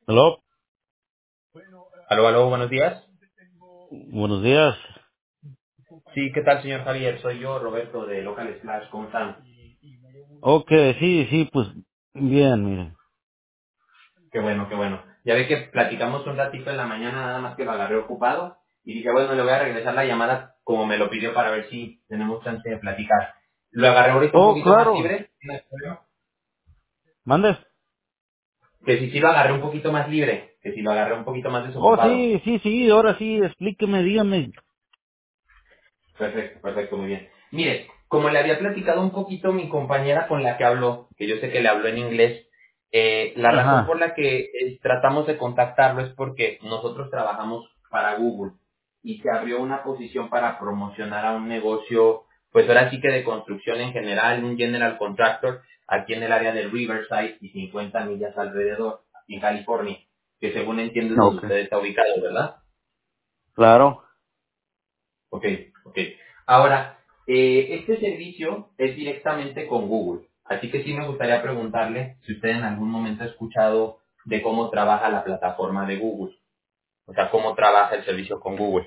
Aló, Aló, aló, buenos días. buenos días. Sí, ¿qué tal, señor Javier? Soy yo, Roberto, de Local Splash. ¿Cómo están? Ok, sí, sí, pues bien, mire. Qué bueno, qué bueno. Ya ve que platicamos un ratito en la mañana, nada más que lo agarré ocupado. Y dije, bueno, le voy a regresar la llamada como me lo pidió para ver si tenemos chance de platicar. Lo agarré ahorita un Oh, poquito más claro. libre. ¿No hay problema? ¿Mandes? Que si sí lo agarré un poquito más libre, que si lo agarré un poquito más Oh, desocupado. sí, sí, sí, ahora sí, explíqueme, dígame. Perfecto, perfecto, muy bien. Mire, como le había platicado un poquito mi compañera con la que habló, que yo sé que le habló en inglés, la razón por Ajá, la que tratamos de contactarlo es porque nosotros trabajamos para Google y se abrió una posición para promocionar a un negocio, pues ahora sí que de construcción en general, un general contractor, aquí en el área de Riverside y 50 millas alrededor, aquí en California, que según entiendo es donde ok. usted está ubicado, ¿verdad? Claro. Ok, ok. Ahora, este servicio es directamente con Google, así que sí me gustaría preguntarle si usted en algún momento ha escuchado de cómo trabaja la plataforma de Google, o sea, cómo trabaja el servicio con Google.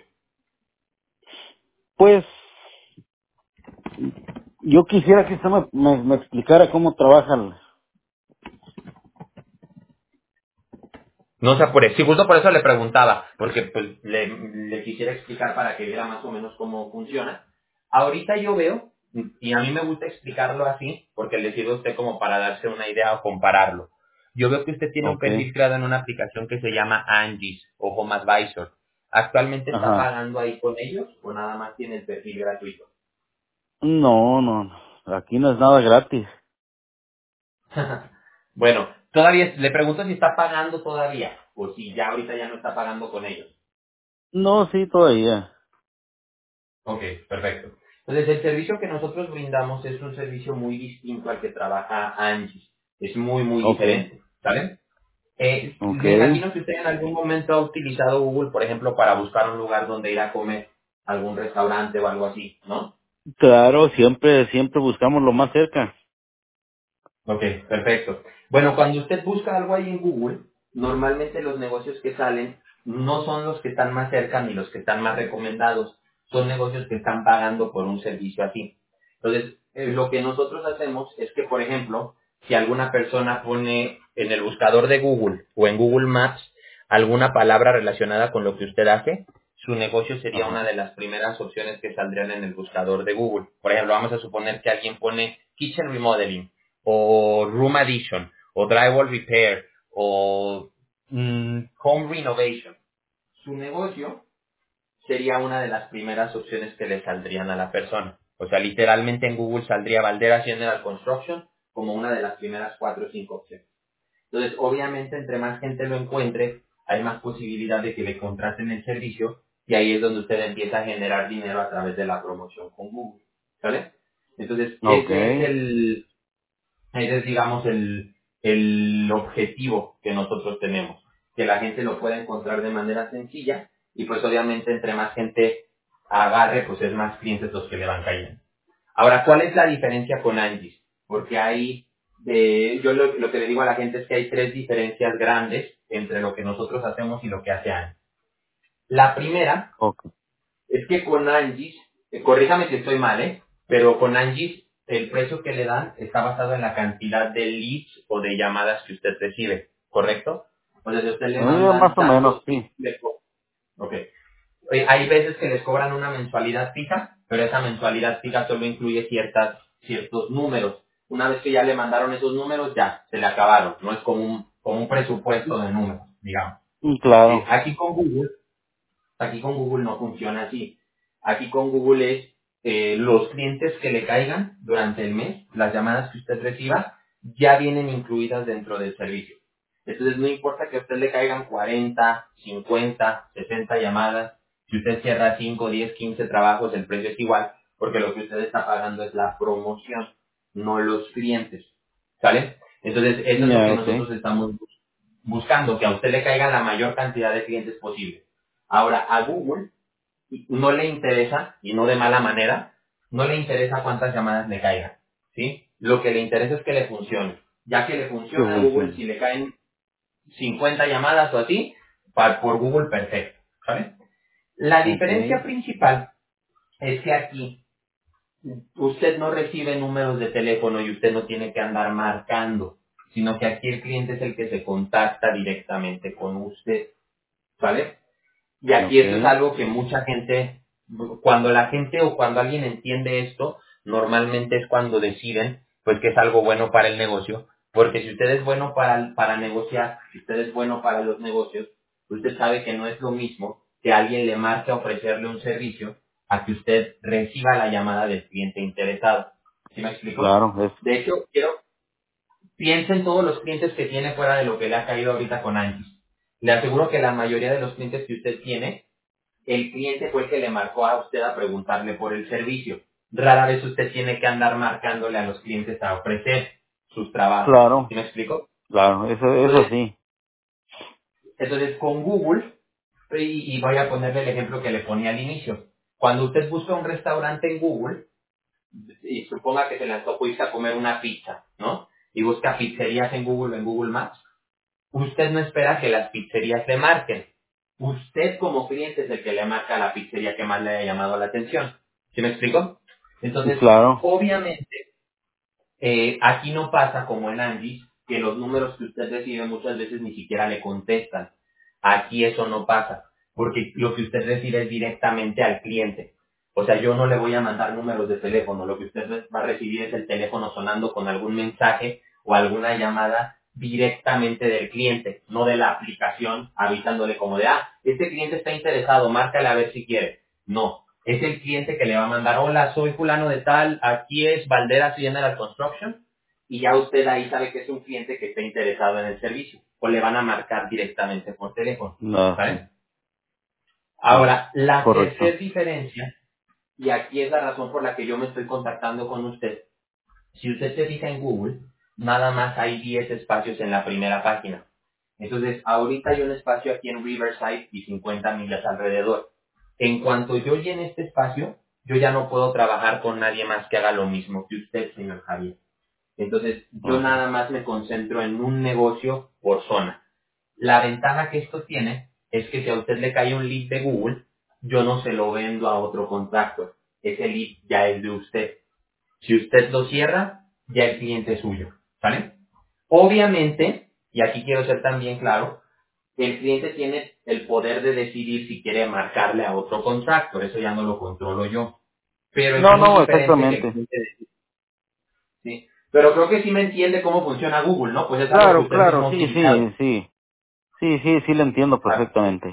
Pues yo quisiera que usted me explicara cómo trabajan. No se apure. Si justo por eso le preguntaba, porque pues le quisiera explicar para que viera más o menos cómo funciona. Ahorita yo veo, y a mí me gusta explicarlo así, porque le sirve a usted como para darse una idea o compararlo. Yo veo que usted tiene un Ok. perfil creado en una aplicación que se llama Angie's o Home Advisor. ¿Actualmente está Ajá. pagando ahí con ellos o nada más tiene el perfil gratuito? No, no, no. Aquí no es nada gratis. Bueno, todavía le pregunto si está pagando todavía o si ya ahorita ya no está pagando con ellos. No, sí, todavía. Ok, perfecto. Entonces, el servicio que nosotros brindamos es un servicio muy distinto al que trabaja Angie. Es muy, muy Ok, diferente, ¿sale? ok. Me imagino que usted en algún momento ha utilizado Google, por ejemplo, para buscar un lugar donde ir a comer, algún restaurante o algo así, ¿no? Claro, siempre, siempre buscamos lo más cerca. Ok, perfecto. Bueno, cuando usted busca algo ahí en Google, normalmente los negocios que salen no son los que están más cerca ni los que están más recomendados, son negocios que están pagando por un servicio así. Entonces, lo que nosotros hacemos es que, por ejemplo, si alguna persona pone en el buscador de Google o en Google Maps alguna palabra relacionada con lo que usted hace, su negocio sería Ajá. una de las primeras opciones que saldrían en el buscador de Google. Por ejemplo, vamos a suponer que alguien pone kitchen remodeling o room addition, o drywall repair, o home renovation. Su negocio sería una de las primeras opciones que le saldrían a la persona. O sea, literalmente en Google saldría Valderas General Construction como una de las primeras 4 o 5 opciones. Entonces, obviamente, entre más gente lo encuentre, hay más posibilidad de que le contraten el servicio y ahí es donde usted empieza a generar dinero a través de la promoción con Google. ¿Sale? Entonces, Ok. ese es, digamos, el objetivo que nosotros tenemos, que la gente lo pueda encontrar de manera sencilla y pues obviamente entre más gente agarre, pues es más clientes los que le van cayendo. Ahora, ¿cuál es la diferencia con Angie's? Porque yo lo que le digo a la gente es que hay tres diferencias grandes entre lo que nosotros hacemos y lo que hace Angie's. La primera Ok. es que con Angie's, corríjame si estoy mal, pero con Angie's el precio que le dan está basado en la cantidad de leads o de llamadas que usted recibe, ¿correcto? O sea, si a usted le mandan Más o menos, tantos sí. leads, ok. Hay veces que les cobran una mensualidad fija, pero esa mensualidad fija solo incluye ciertos números. Una vez que ya le mandaron esos números, ya, se le acabaron. No es como un presupuesto de números, digamos. Claro. Aquí con Google no funciona así. Aquí con Google es los clientes que le caigan durante el mes, las llamadas que usted reciba, ya vienen incluidas dentro del servicio. Entonces no importa que a usted le caigan 40, 50, 60 llamadas, si usted cierra 5, 10, 15 trabajos, el precio es igual, porque lo que usted está pagando es la promoción, no los clientes. ¿Sale? Entonces eso es lo que Ya, ok. nosotros estamos buscando, que a usted le caiga la mayor cantidad de clientes posible. Ahora, a Google no le interesa, y no de mala manera, no le interesa cuántas llamadas le caigan, ¿sí? Lo que le interesa es que le funcione. Ya que le Que funciona a Google, funcione. si le caen 50 llamadas o así, por Google perfecto, ¿vale? La diferencia Okay. principal es que aquí usted no recibe números de teléfono y usted no tiene que andar marcando, sino que aquí el cliente es el que se contacta directamente con usted, ¿vale? Y aquí esto es Okay. algo que mucha gente, cuando la gente o cuando alguien entiende esto, normalmente es cuando deciden, pues que es algo bueno para el negocio, porque si usted es bueno para negociar, si usted es bueno para los negocios, usted sabe que no es lo mismo que alguien le marque a ofrecerle un servicio a que usted reciba la llamada del cliente interesado. ¿Sí me explico? Claro, es De hecho, piensa en todos los clientes que tiene fuera de lo que le ha caído ahorita con Angie. Le aseguro que la mayoría de los clientes que usted tiene el cliente fue el que le marcó a usted a preguntarle por el servicio. Rara vez usted tiene que andar marcándole a los clientes a ofrecer sus trabajos. claro, ¿Sí me explico? claro, eso Entonces, sí. con Google, y voy a ponerle el ejemplo que le ponía al inicio. Cuando usted busca un restaurante en Google, y suponga que se le antojó irse a comer una pizza, ¿no? Y busca pizzerías en Google o en Google Maps, usted no espera que las pizzerías le marquen. Usted como cliente es el que le marca a la pizzería que más le haya llamado la atención. ¿Sí me explico? Sí, Entonces, claro. obviamente, aquí no pasa como en Angie, que los números que usted recibe muchas veces ni siquiera le contestan. Aquí eso no pasa, porque lo que usted recibe es directamente al cliente. O sea, yo no le voy a mandar números de teléfono, lo que usted va a recibir es el teléfono sonando con algún mensaje o alguna llamada directamente del cliente, no de la aplicación avisándole como de, este cliente está interesado, márcale a ver si quiere. No, es el cliente que le va a mandar, hola, soy fulano de tal, aquí es Valderas General Construction, y ya usted ahí sabe que es un cliente que está interesado en el servicio, o le van a marcar directamente por teléfono, No, sí, ¿vale? sí, Ahora, la correcto. tercera diferencia, y aquí es la razón por la que yo me estoy contactando con usted, si usted se fija en Google, nada más hay 10 espacios en la primera página. Entonces, ahorita hay un espacio aquí en Riverside y 50 millas alrededor. En cuanto yo llene este espacio, yo ya no puedo trabajar con nadie más que haga lo mismo que usted, señor Javier. Entonces, yo Okay. nada más me concentro en un negocio por zona. La ventaja que esto tiene es que si a usted le cae un lead de Google, yo no se lo vendo a otro contacto. Ese lead ya es de usted. Si usted lo cierra, ya el cliente es suyo. ¿Vale? Obviamente, y aquí quiero ser también claro, el cliente tiene el poder de decidir si quiere marcarle a otro contacto. Eso ya no lo controlo yo. Pero es No, muy no, diferente que el exactamente. cliente decida. ¿Sí? Pero creo que sí me entiende cómo funciona Google, ¿no? Pues es algo que Claro, usted mismo claro, ha sí, utilizado. sí, sí. Sí, sí, sí, lo entiendo Vale. perfectamente.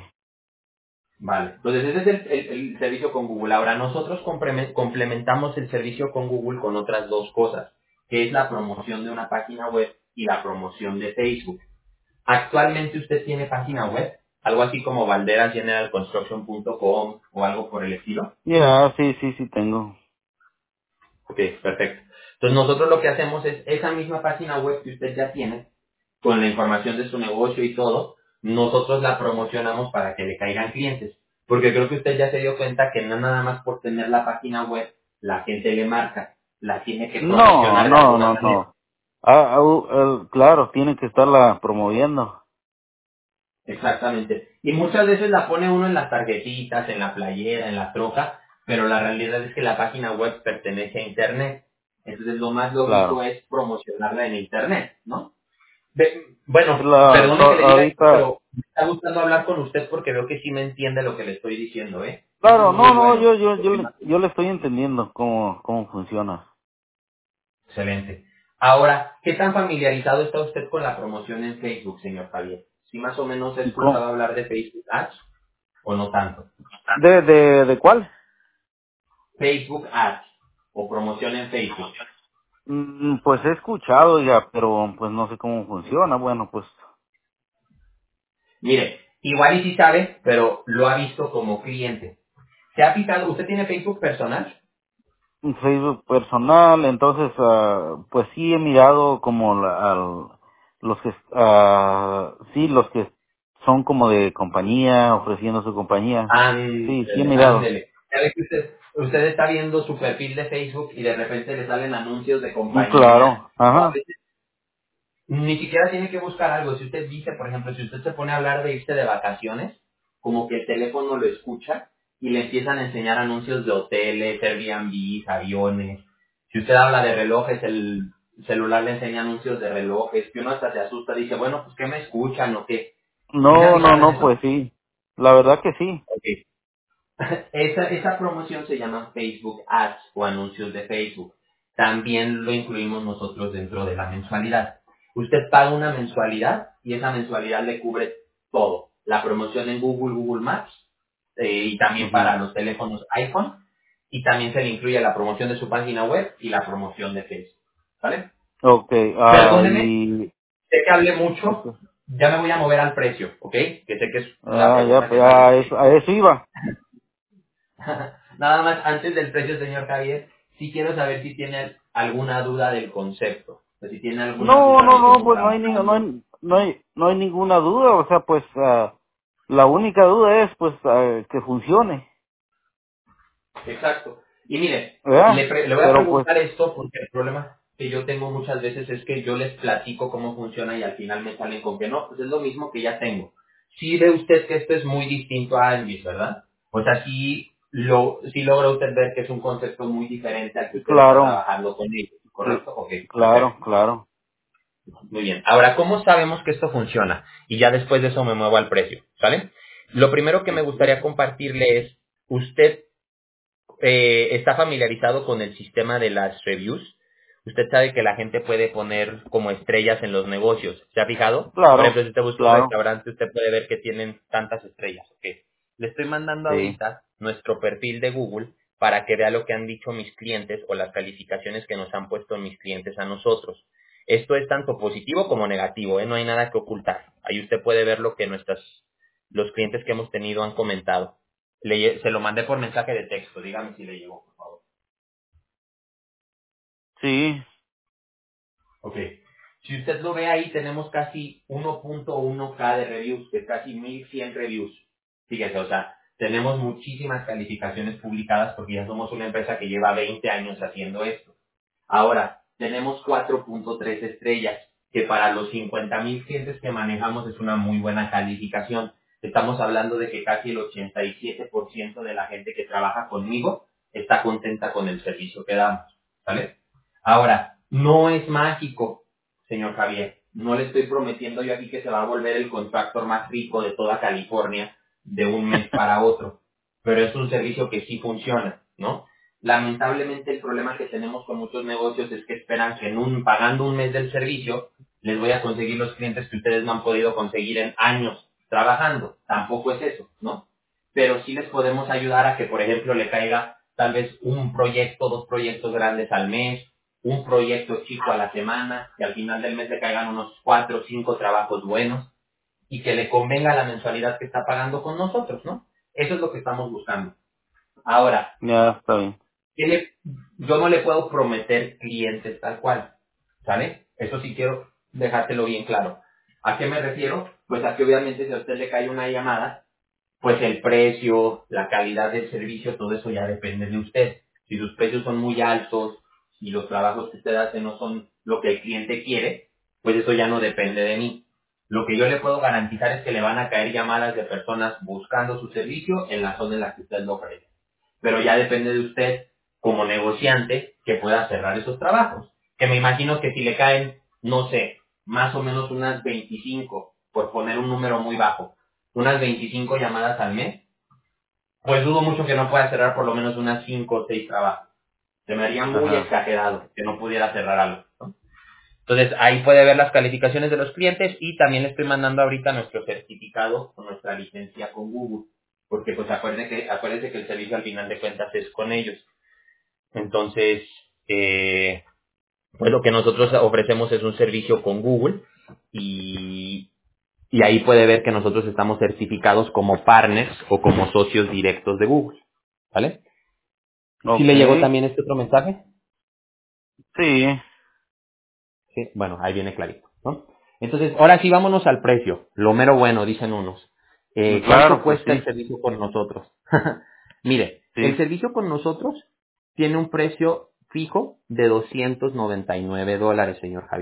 Vale. Entonces ese es el servicio con Google. Ahora nosotros complementamos el servicio con Google con otras dos cosas, que es la promoción de una página web y la promoción de Facebook. Actualmente usted tiene página web, algo así como valderasgeneralconstruction.com o algo por el estilo. Ya, sí, sí, sí tengo. Ok, perfecto. Entonces nosotros lo que hacemos es esa misma página web que usted ya tiene, con la información de su negocio y todo, nosotros la promocionamos para que le caigan clientes. Porque creo que usted ya se dio cuenta que no nada más por tener la página web, la gente le marca, la tiene que No, promocionar de no, alguna no, manera. no. Claro, tiene que estarla promoviendo. Exactamente. Y muchas veces la pone uno en las tarjetitas, en la playera, en la troca, pero la realidad es que la página web pertenece a Internet. Entonces lo más lógico Claro. es promocionarla en Internet, ¿no? Bueno, La, perdone que le diga esto, ahorita, pero me está gustando hablar con usted porque veo que sí me entiende lo que le estoy diciendo, ¿eh? Eso es claro, muy no, no, bueno. yo le estoy entendiendo cómo funciona. Excelente. Ahora, ¿qué tan familiarizado está usted con la promoción en Facebook, señor Javier? ¿Sí más o menos ha escuchado ¿Cómo? hablar de Facebook Ads o no tanto? ¿De cuál? Facebook Ads o promoción en Facebook. Pues he escuchado ya, pero pues no sé cómo funciona. Bueno, pues Mire, igual y sí sabe, pero lo ha visto como cliente. ¿Se ha fijado? ¿Usted tiene Facebook personal? un Facebook personal, entonces, pues sí he mirado como los que, sí, los que son como de compañía, ofreciendo su compañía. Sí, sí he Ándele, mirado. ándele. Ya ve que usted está viendo su perfil de Facebook y de repente le salen anuncios de compañía Claro, o a ajá, veces Ni siquiera tiene que buscar algo. Si usted dice, por ejemplo, si usted se pone a hablar de irse de vacaciones, como que el teléfono lo escucha y le empiezan a enseñar anuncios de hoteles, Airbnb, aviones. Si usted habla de relojes, el celular le enseña anuncios de relojes, que uno hasta se asusta, dice, bueno, pues ¿qué me escuchan o qué? ¿Sí se ha No, no, fijado en no, eso? pues sí. La verdad que sí. Ok. Esa promoción se llama Facebook Ads o anuncios de Facebook. También lo incluimos nosotros dentro de la mensualidad. Usted paga una mensualidad y esa mensualidad le cubre todo. La promoción en Google, Google Maps y también Ujú. para los teléfonos iPhone. Y también se le incluye la promoción de su página web y la promoción de Facebook. ¿Vale? Okay, Perdóneme, y... sé que hablé mucho. Okay. Ya me voy a mover al precio, ¿ok? Que sé que es la Ya, pregunta pues que tal vez a eso iba. Nada más, antes del precio, señor Javier, sí quiero saber si tiene alguna duda del concepto, o si tiene alguna No, duda no, de no, cómo pues no hay, trabajamos. no hay ninguna duda, o sea, pues la única duda es pues que funcione, Exacto. Y mire, ¿verdad? le voy a Pero pues, preguntar esto porque el problema que yo tengo muchas veces es que yo les platico cómo funciona y al final me salen con que no, pues es lo mismo que ya tengo. Sí ve usted que esto es muy distinto a Anvis, ¿verdad? O sea, sí logra usted ver que es un concepto muy diferente al que usted está claro, trabajando con ellos, cl- ¿correcto? Ok, perfecto. claro, claro. Muy bien. Ahora, ¿cómo sabemos que esto funciona? Y ya después de eso me muevo al precio, ¿sale? Lo primero que me gustaría compartirle es, ¿usted está familiarizado con el sistema de las reviews? Usted sabe que la gente puede poner como estrellas en los negocios. ¿Se ha fijado? Por ejemplo, Claro, si usted busca un claro, restaurante, usted puede ver que tienen tantas estrellas. ¿Ok? Le estoy mandando sí. ahorita nuestro perfil de Google para que vea lo que han dicho mis clientes o las calificaciones que nos han puesto mis clientes a nosotros. Esto es tanto positivo como negativo, ¿eh? No hay nada que ocultar. Ahí usted puede ver lo que los clientes que hemos tenido han comentado. Se lo mandé por mensaje de texto, dígame si le llegó, por favor. Sí, Ok. Si usted lo ve ahí, tenemos casi 1.1K de reviews, que es casi 1100 reviews. Fíjese, o sea, tenemos muchísimas calificaciones publicadas porque ya somos una empresa que lleva 20 años haciendo esto. Ahora, tenemos 4.3 estrellas, que para los 50,000 clientes que manejamos es una muy buena calificación. Estamos hablando de que casi el 87% de la gente que trabaja conmigo está contenta con el servicio que damos. ¿Vale? Ahora, no es mágico, señor Javier. No le estoy prometiendo yo aquí que se va a volver el contractor más rico de toda California de un mes para otro. Pero es un servicio que sí funciona, ¿no? Lamentablemente el problema que tenemos con muchos negocios es que esperan que pagando un mes del servicio les voy a conseguir los clientes que ustedes no han podido conseguir en años trabajando. Tampoco es eso, ¿no? Pero sí les podemos ayudar a que, por ejemplo, le caiga tal vez un proyecto, dos proyectos grandes al mes, un proyecto chico a la semana, que al final del mes le caigan unos 4 o 5 trabajos buenos y que le convenga la mensualidad que está pagando con nosotros, ¿no? Eso es lo que estamos buscando. Ahora, ya está bien. tiene- yo no le puedo prometer clientes tal cual, ¿sale? Eso sí quiero dejártelo bien claro. ¿A qué me refiero? Pues a que obviamente si a usted le cae una llamada, pues el precio, la calidad del servicio, todo eso ya depende de usted. Si sus precios son muy altos y los trabajos que usted hace no son lo que el cliente quiere, pues eso ya no depende de mí. Lo que yo le puedo garantizar es que le van a caer llamadas de personas buscando su servicio en la zona en la que usted lo ofrece, pero ya depende de usted como negociante que pueda cerrar esos trabajos. Que me imagino que si le caen, no sé, más o menos unas 25, por poner un número muy bajo, unas 25 llamadas al mes, pues dudo mucho que no pueda cerrar por lo menos unas 5 o 6 trabajos. Se me haría muy Ajá. exagerado que no pudiera cerrar algo, ¿no? Entonces ahí puede ver las calificaciones de los clientes y también le estoy mandando ahorita nuestro certificado con nuestra licencia con Google, porque pues acuérdense que el servicio al final de cuentas es con ellos. Entonces, pues lo que nosotros ofrecemos es un servicio con Google y ahí puede ver que nosotros estamos certificados como partners o como socios directos de Google. ¿Vale? ¿Sí le llegó Okay. también este otro mensaje? Sí, Sí. Bueno, ahí viene clarito, ¿no? Entonces, ahora sí vámonos al precio. Lo mero bueno, dicen unos. ¿Cuánto claro, pues cuesta el sí, servicio con nosotros? Mire, el sí. servicio con nosotros tiene un precio fijo de $299, señor Javier.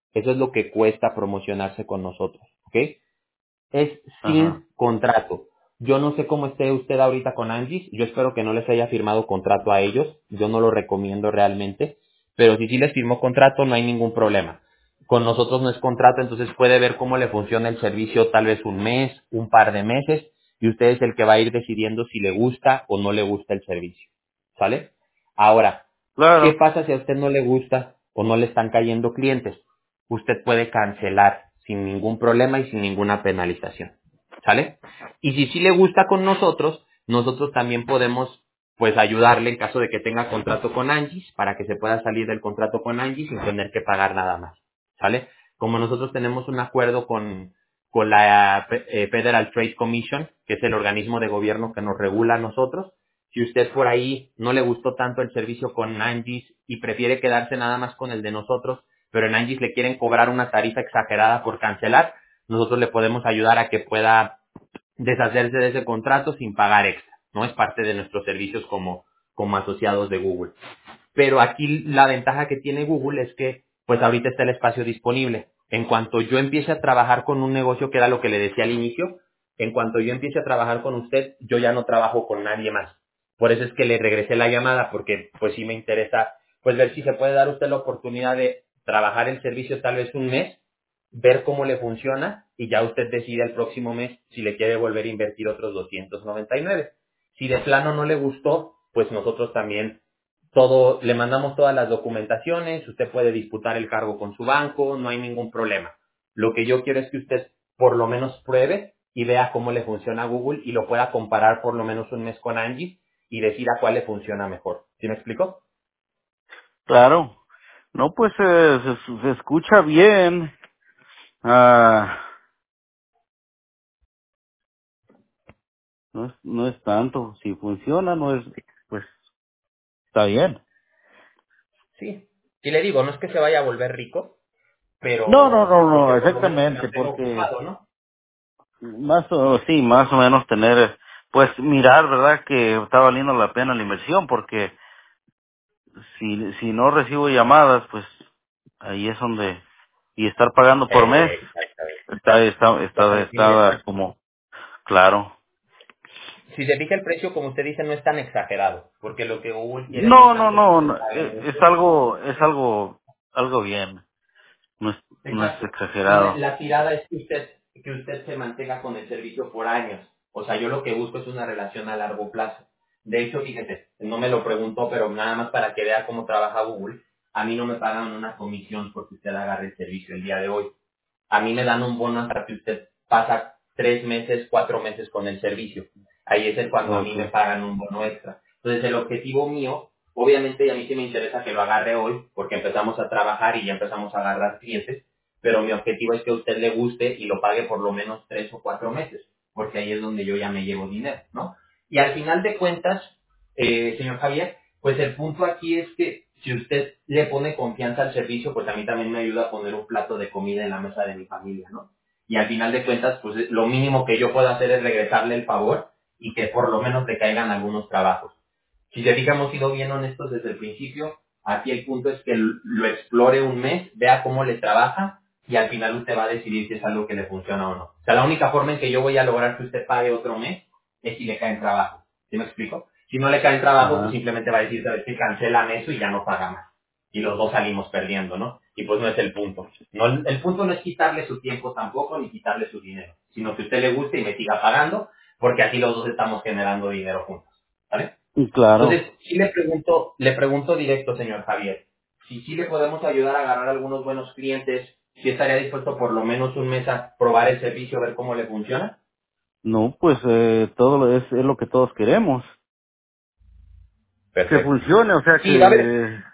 Eso es lo que cuesta promocionarse con nosotros, ¿ok? Es Ajá. sin contrato. Yo no sé cómo esté usted ahorita con Angie's. Yo espero que no les haya firmado contrato a ellos. Yo no lo recomiendo realmente. Pero si sí les firmó contrato, no hay ningún problema. Con nosotros no es contrato, entonces puede ver cómo le funciona el servicio tal vez un mes, un par de meses, y usted es el que va a ir decidiendo si le gusta o no le gusta el servicio. ¿Sale? Ahora, ¿qué Claro. pasa si a usted no le gusta o no le están cayendo clientes? Usted puede cancelar sin ningún problema y sin ninguna penalización. ¿Sale? Y si sí le gusta con nosotros, nosotros también podemos pues ayudarle en caso de que tenga contrato con Angie's para que se pueda salir del contrato con Angie's sin tener que pagar nada más. ¿Sale? Como nosotros tenemos un acuerdo con la Federal Trade Commission, que es el organismo de gobierno que nos regula a nosotros, si usted por ahí no le gustó tanto el servicio con Angie's y prefiere quedarse nada más con el de nosotros, pero en Angie's le quieren cobrar una tarifa exagerada por cancelar, nosotros le podemos ayudar a que pueda deshacerse de ese contrato sin pagar extra, ¿no? Es parte de nuestros servicios como asociados de Google. Pero aquí la ventaja que tiene Google es que, pues ahorita está el espacio disponible. En cuanto yo empiece a trabajar con un negocio, que era lo que le decía al inicio, en cuanto yo empiece a trabajar con usted, yo ya no trabajo con nadie más. Por eso es que le regresé la llamada, porque pues sí me interesa, pues ver si se puede dar usted la oportunidad de trabajar el servicio tal vez un mes, ver cómo le funciona y ya usted decide el próximo mes si le quiere volver a invertir otros 299. Si de plano no le gustó, pues nosotros también todo, le mandamos todas las documentaciones, usted puede disputar el cargo con su banco, no hay ningún problema. Lo que yo quiero es que usted por lo menos pruebe y vea cómo le funciona a Google y lo pueda comparar por lo menos un mes con Angie y decir a cuál le funciona mejor. ¿Sí me explico? Claro. No, pues se escucha bien. Ah, no es tanto. Si funciona, no es, pues está bien. Sí. Y le digo, no es que se vaya a volver rico, No, no, pero no, porque no, por lo menos se exactamente, mantenga porque ocupado, ¿no? sí, más o menos tener, pues mirar, ¿verdad? Que está valiendo la pena la inversión, porque si no recibo llamadas, pues ahí es donde, y estar pagando por mes, Exactamente. Conveniente. está como, claro. Si se fija el precio, como usted dice, no es tan exagerado, porque lo que Google quiere no es No, no, tanto que no, usted no, pague mucho. es algo bien, no es Exacto. exagerado. La tirada es que usted se mantenga con el servicio por años. O sea, yo lo que busco es una relación a largo plazo. De hecho, fíjese, no me lo preguntó, pero nada más para que vea cómo trabaja Google, a mí no me pagan una comisión porque usted agarre el servicio el día de hoy. A mí me dan un bono hasta que usted pasa 3 meses, 4 meses con el servicio. Ahí es el cuando a mí me Okay. pagan un bono extra. Entonces el objetivo mío, obviamente y a mí sí me interesa que lo agarre hoy, porque empezamos a trabajar y ya empezamos a agarrar clientes, pero mi objetivo es que a usted le guste y lo pague por lo menos 3 o 4 meses, porque ahí es donde yo ya me llevo dinero, ¿no? Y al final de cuentas, señor Javier, pues el punto aquí es que si usted le pone confianza al servicio, pues a mí también me ayuda a poner un plato de comida en la mesa de mi familia, ¿no? Y al final de cuentas, pues lo mínimo que yo puedo hacer es regresarle el favor y que por lo menos le caigan algunos trabajos. Si se fija, hemos sido bien honestos desde el principio. Aquí el punto es que lo explore un mes, vea cómo le trabaja y al final usted va a decidir si es algo que le funciona o no. O sea, la única forma en que yo voy a lograr que usted pague otro mes es si le caen trabajo. ¿Sí me explico? Si no le caen trabajo, pues Ajá. simplemente va a decir, sabes que cancelan eso y ya no paga más. Y los dos salimos perdiendo, ¿no? Y pues no es el punto. No, el punto no es quitarle su tiempo tampoco, ni quitarle su dinero, sino que usted le guste y me siga pagando, porque así los dos estamos generando dinero juntos. ¿Vale? Y claro. Entonces, sí le pregunto directo, señor Javier, si sí le podemos ayudar a agarrar algunos buenos clientes, si estaría dispuesto por lo menos un mes a probar el servicio, a ver cómo le funciona. No, pues es lo que todos queremos. Que Perfecto. funcione, o sea, Sí, va a ver.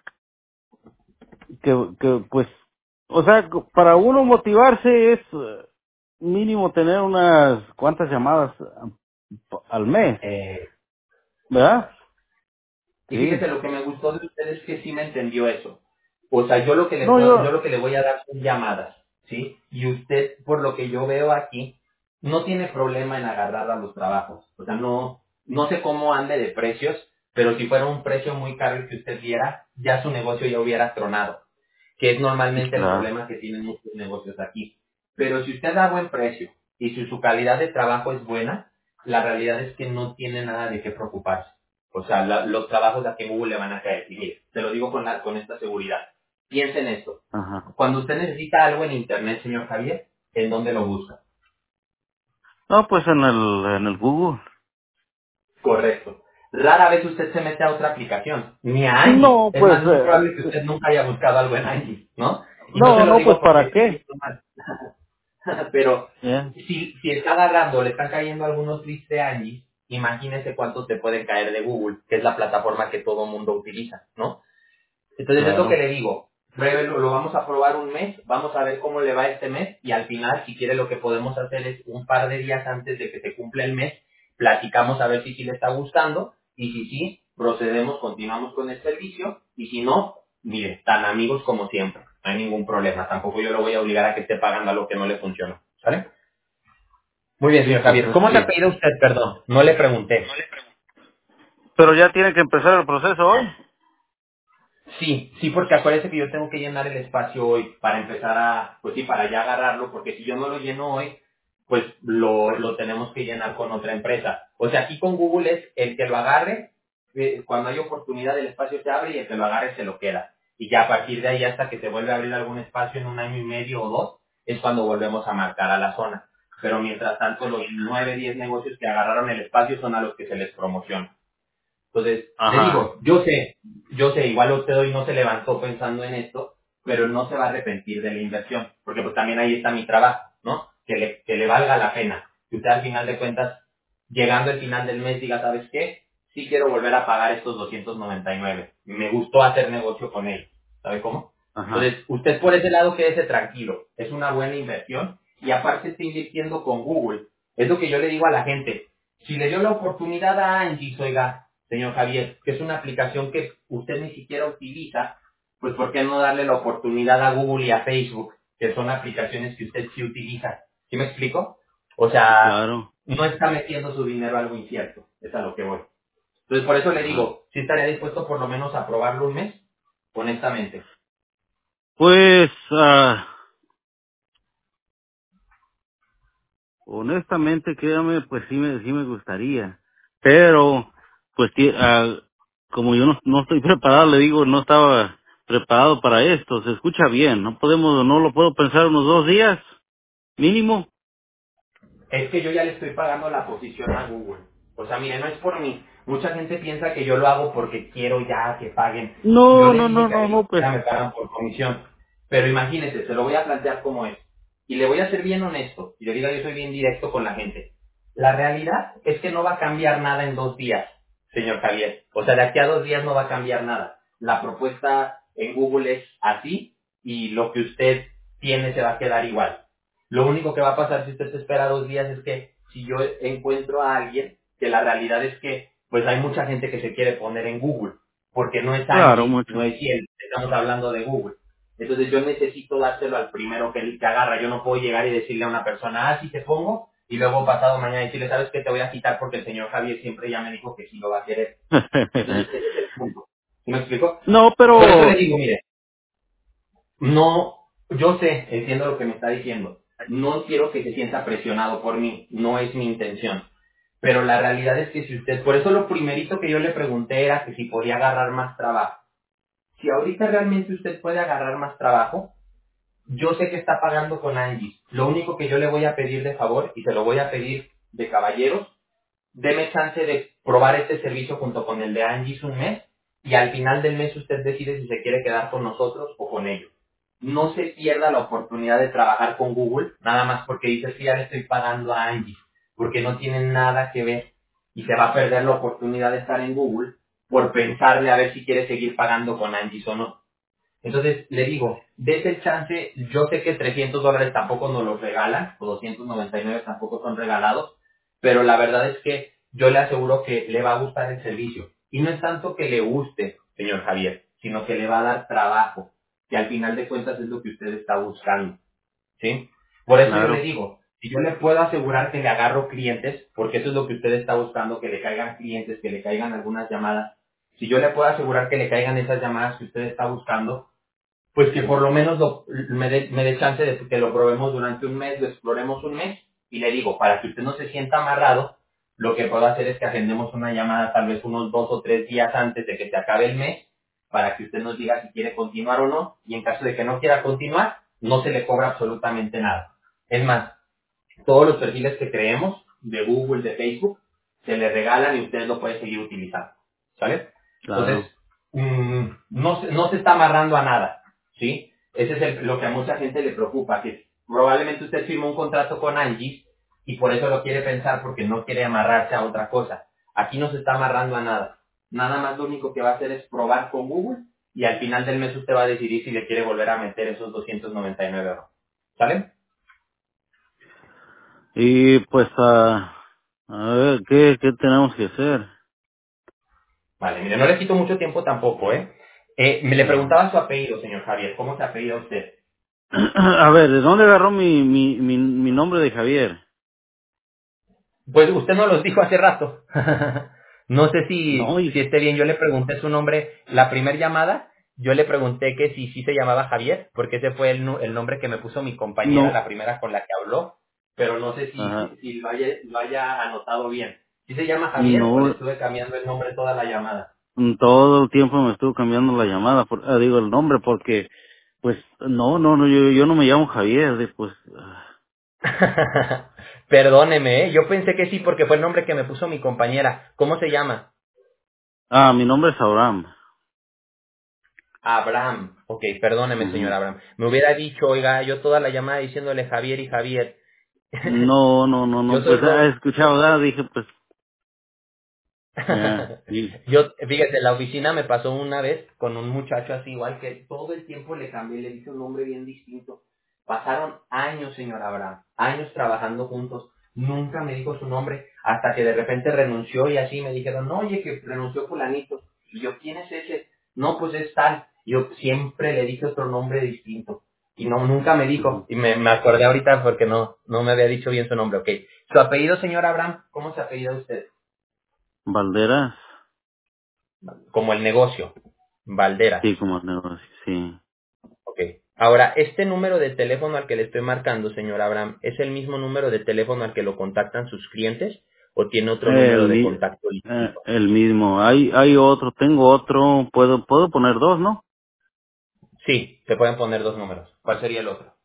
pues, o sea, para uno motivarse es mínimo tener unas cuantas llamadas al mes, ¿verdad? Y Sí. fíjese, lo que me gustó de usted es que sí me entendió eso. O sea, yo lo que le No, puedo, yo yo, lo que le voy a dar son llamadas, ¿sí? Y usted, por lo que yo veo aquí, no tiene problema en agarrar a los trabajos. O sea, no sé cómo ande de precios, pero si fuera un precio muy caro el que usted diera, ya su negocio ya hubiera tronado. que es normalmente el Claro. problema que tienen muchos negocios aquí. Pero si usted da buen precio y si su calidad de trabajo es buena, la realidad es que no tiene nada de qué preocuparse. O sea, los trabajos a que Google le van a caer. Y mire, te lo digo con esta seguridad. Piensa en esto. Ajá. Cuando usted necesita algo en Internet, señor Javier, ¿en dónde lo busca? No, pues en el Google. Correcto. Rara vez usted se mete a otra aplicación, ni a Angie. No, Es pues, más, es muy probable que usted nunca haya buscado algo en Angie, ¿no? Y no se no, lo no, pues digo ¿para porque sí qué? es normal. Pero Yeah. si está agarrando, le están cayendo algunos leads de Angie, imagínese cuántos te pueden caer de Google, que es la plataforma que todo mundo utiliza, ¿no? Entonces es lo que Claro. le digo. Breve, lo vamos a probar un mes, vamos a ver cómo le va este mes y al final, si quiere, lo que podemos hacer es un par de días antes de que se cumpla el mes, platicamos a ver si sí le está gustando y si sí, procedemos, continuamos con el servicio y si no, mire, tan amigos como siempre, no hay ningún problema. Tampoco yo lo voy a obligar a que esté pagando algo que no le funcionó, ¿sale? Muy bien, Sí, señor pues Javier. es ¿Cómo se que... apellida usted, perdón? No le pregunté. Pero ya tiene que empezar el proceso hoy. Sí, sí, porque acuérdese que yo tengo que llenar el espacio hoy para empezar a, pues sí, para ya agarrarlo, porque si yo no lo lleno hoy, pues lo tenemos que llenar con otra empresa. O sea, aquí con Google es el que lo agarre, cuando hay oportunidad el espacio se abre y el que lo agarre se lo queda. Y ya a partir de ahí hasta que se vuelve a abrir algún espacio en un año y medio o dos, es cuando volvemos a marcar a la zona. Pero mientras tanto, los 9, 10 negocios que agarraron el espacio son a los que se les promociona. Entonces, le Ajá. digo, yo sé, igual usted hoy no se levantó pensando en esto, pero no se va a arrepentir de la inversión, porque pues también ahí está mi trabajo, ¿no? Que le valga la pena. Que usted al final de cuentas, llegando al final del mes, diga, ¿sabes qué? Sí quiero volver a pagar estos 299. Me gustó hacer negocio con él. ¿Sabe cómo? Ajá. Entonces, usted por ese lado quédese tranquilo. Es una buena inversión y aparte está invirtiendo con Google. Es lo que yo le digo a la gente. Si le dio la oportunidad a Angie, oiga, señor Javier, que es una aplicación que usted ni siquiera utiliza, pues ¿por qué no darle la oportunidad a Google y a Facebook, que son aplicaciones que usted sí utiliza? ¿Sí me explico? O Sí, sea, claro. no está metiendo su dinero a algo incierto, es a lo que voy. Entonces por eso le Ajá. digo, sí estaría dispuesto por lo menos a probarlo un mes, honestamente. Pues, honestamente, créame, pues sí me gustaría. Pero, pues, como yo no estoy preparado, le digo, no estaba preparado para esto. Se escucha bien. No lo puedo pensar unos 2 días, mínimo. Es que yo ya le estoy pagando la posición a Google. O sea, mire, no es por mí. Mucha gente piensa que yo lo hago porque quiero ya que paguen. Yo No, le no, dije no, que a no, mí ni no, pues. siquiera me pagan por comisión. Pero imagínese, se lo voy a plantear como es. Y le voy a ser bien honesto. Y le digo, yo soy bien directo con la gente. La realidad es que no va a cambiar nada en 2 días, señor Javier. O sea, de aquí a 2 días no va a cambiar nada. La propuesta en Google es así y lo que usted tiene se va a quedar igual. Lo único que va a pasar si usted se espera 2 días es que si yo encuentro a alguien, que la realidad es que pues hay mucha gente que se quiere poner en Google, porque no es Claro, Angie, mucho. no es Ciel, estamos hablando de Google. Entonces yo necesito dárselo al primero que agarra. Yo no puedo llegar y decirle a una persona, sí te pongo, y luego pasado mañana decirle, ¿sabes qué? Te voy a quitar porque el señor Javier siempre ya me dijo que sí lo va a querer. Entonces ese es el punto. ¿Sí me explico? No, Por eso le pero... digo, mire, no, yo sé, entiendo lo que me está diciendo. No quiero que se sienta presionado por mí, no es mi intención. Pero la realidad es que si usted, por eso lo primerito que yo le pregunté era que si podía agarrar más trabajo. Si ahorita realmente usted puede agarrar más trabajo, yo sé que está pagando con Angie. Lo único que yo le voy a pedir de favor, y se lo voy a pedir de caballeros, deme chance de probar este servicio junto con el de Angie un mes y al final del mes usted decide si se quiere quedar con nosotros o con ellos. No se pierda la oportunidad de trabajar con Google, nada más porque dice que ya le estoy pagando a Angie, porque no tiene nada que ver y se va a perder la oportunidad de estar en Google por pensarle a ver si quiere seguir pagando con Angie o no. Entonces, le digo, dese el chance, yo sé que $300 tampoco nos los regalan, o 299 tampoco son regalados, pero la verdad es que yo le aseguro que le va a gustar el servicio. Y no es tanto que le guste, señor Javier, sino que le va a dar trabajo, que al final de cuentas es lo que usted está buscando, ¿sí? Por eso yo le Claro, digo, si yo le puedo asegurar que le agarro clientes, porque eso es lo que usted está buscando, que le caigan clientes, que le caigan algunas llamadas, si yo le puedo asegurar que le caigan esas llamadas que usted está buscando, pues que por lo menos me dé chance de que lo probemos durante un mes, lo exploremos un mes, y le digo, para que usted no se sienta amarrado, lo que puedo hacer es que agendemos una llamada tal vez unos 2 o 3 días antes de que se acabe el mes, para que usted nos diga si quiere continuar o no, y en caso de que no quiera continuar, no se le cobra absolutamente nada. Es más, todos los perfiles que creemos, de Google, de Facebook, se le regalan y usted lo puede seguir utilizando. ¿Sale? Entonces, Claro. no se está amarrando a nada. ¿Sí? Ese es lo que a mucha gente le preocupa, que probablemente usted firmó un contrato con Angie y por eso lo quiere pensar porque no quiere amarrarse a otra cosa. Aquí no se está amarrando a nada. Nada más lo único que va a hacer es probar con Google y al final del mes usted va a decidir si le quiere volver a meter esos 299 euros. ¿Sale? Y pues, a ver, ¿qué tenemos que hacer? Vale, mire, no le quito mucho tiempo tampoco, ¿eh? Me le Ajá. preguntaba su apellido, señor Javier. ¿Cómo se apellida usted? A ver, ¿de dónde agarró mi nombre de Javier? Pues usted nos los dijo hace rato. No sé No, si esté bien. Yo le pregunté su nombre. La primera llamada, yo le pregunté que si sí se llamaba Javier, porque ese fue el nombre que me puso mi compañera, no, la primera con la que habló. Pero no sé ajá, si lo haya anotado bien. ¿Sí se llama Javier o le no, estuve cambiando el nombre toda la llamada? todo el tiempo me estuvo cambiando la llamada, digo el nombre, porque, pues, no, yo no me llamo Javier, pues, Perdóneme, ¿eh? Yo pensé que sí porque fue el nombre que me puso mi compañera. ¿Cómo se llama? mi nombre es Abraham. Abraham. Ok, perdóneme, señor Ujú. Abraham. Me hubiera dicho, oiga, yo toda la llamada diciéndole Javier y Javier. Yo No, soy pues, he Ro. escuchado, dije, pues, ya, sí, Yo, fíjate, la oficina me pasó una vez con un muchacho así igual que todo el tiempo le cambié, le dije un nombre bien distinto. Pasaron años, señor Abraham, años trabajando juntos. Nunca me dijo su nombre hasta que de repente renunció y así me dijeron, no, oye, que renunció fulanito. Y yo, ¿quién es ese? No, pues es tal. Yo siempre le dije otro nombre distinto. Y no, nunca me dijo. ujú. Y me acordé ahorita porque no me había dicho bien su nombre. Ok. Su apellido, señor Abraham, ¿cómo se apellida usted? Valderas, Como el negocio, Valderas. sí, como el negocio, sí. Ok. Ahora, este número de teléfono al que le estoy marcando, señor Abraham, ¿es el mismo número de teléfono al que lo contactan sus clientes o tiene otro número de contacto distinto? El mismo. Hay otro, tengo otro, puedo poner dos, ¿no? Sí, se pueden poner dos números. ¿Cuál sería el otro?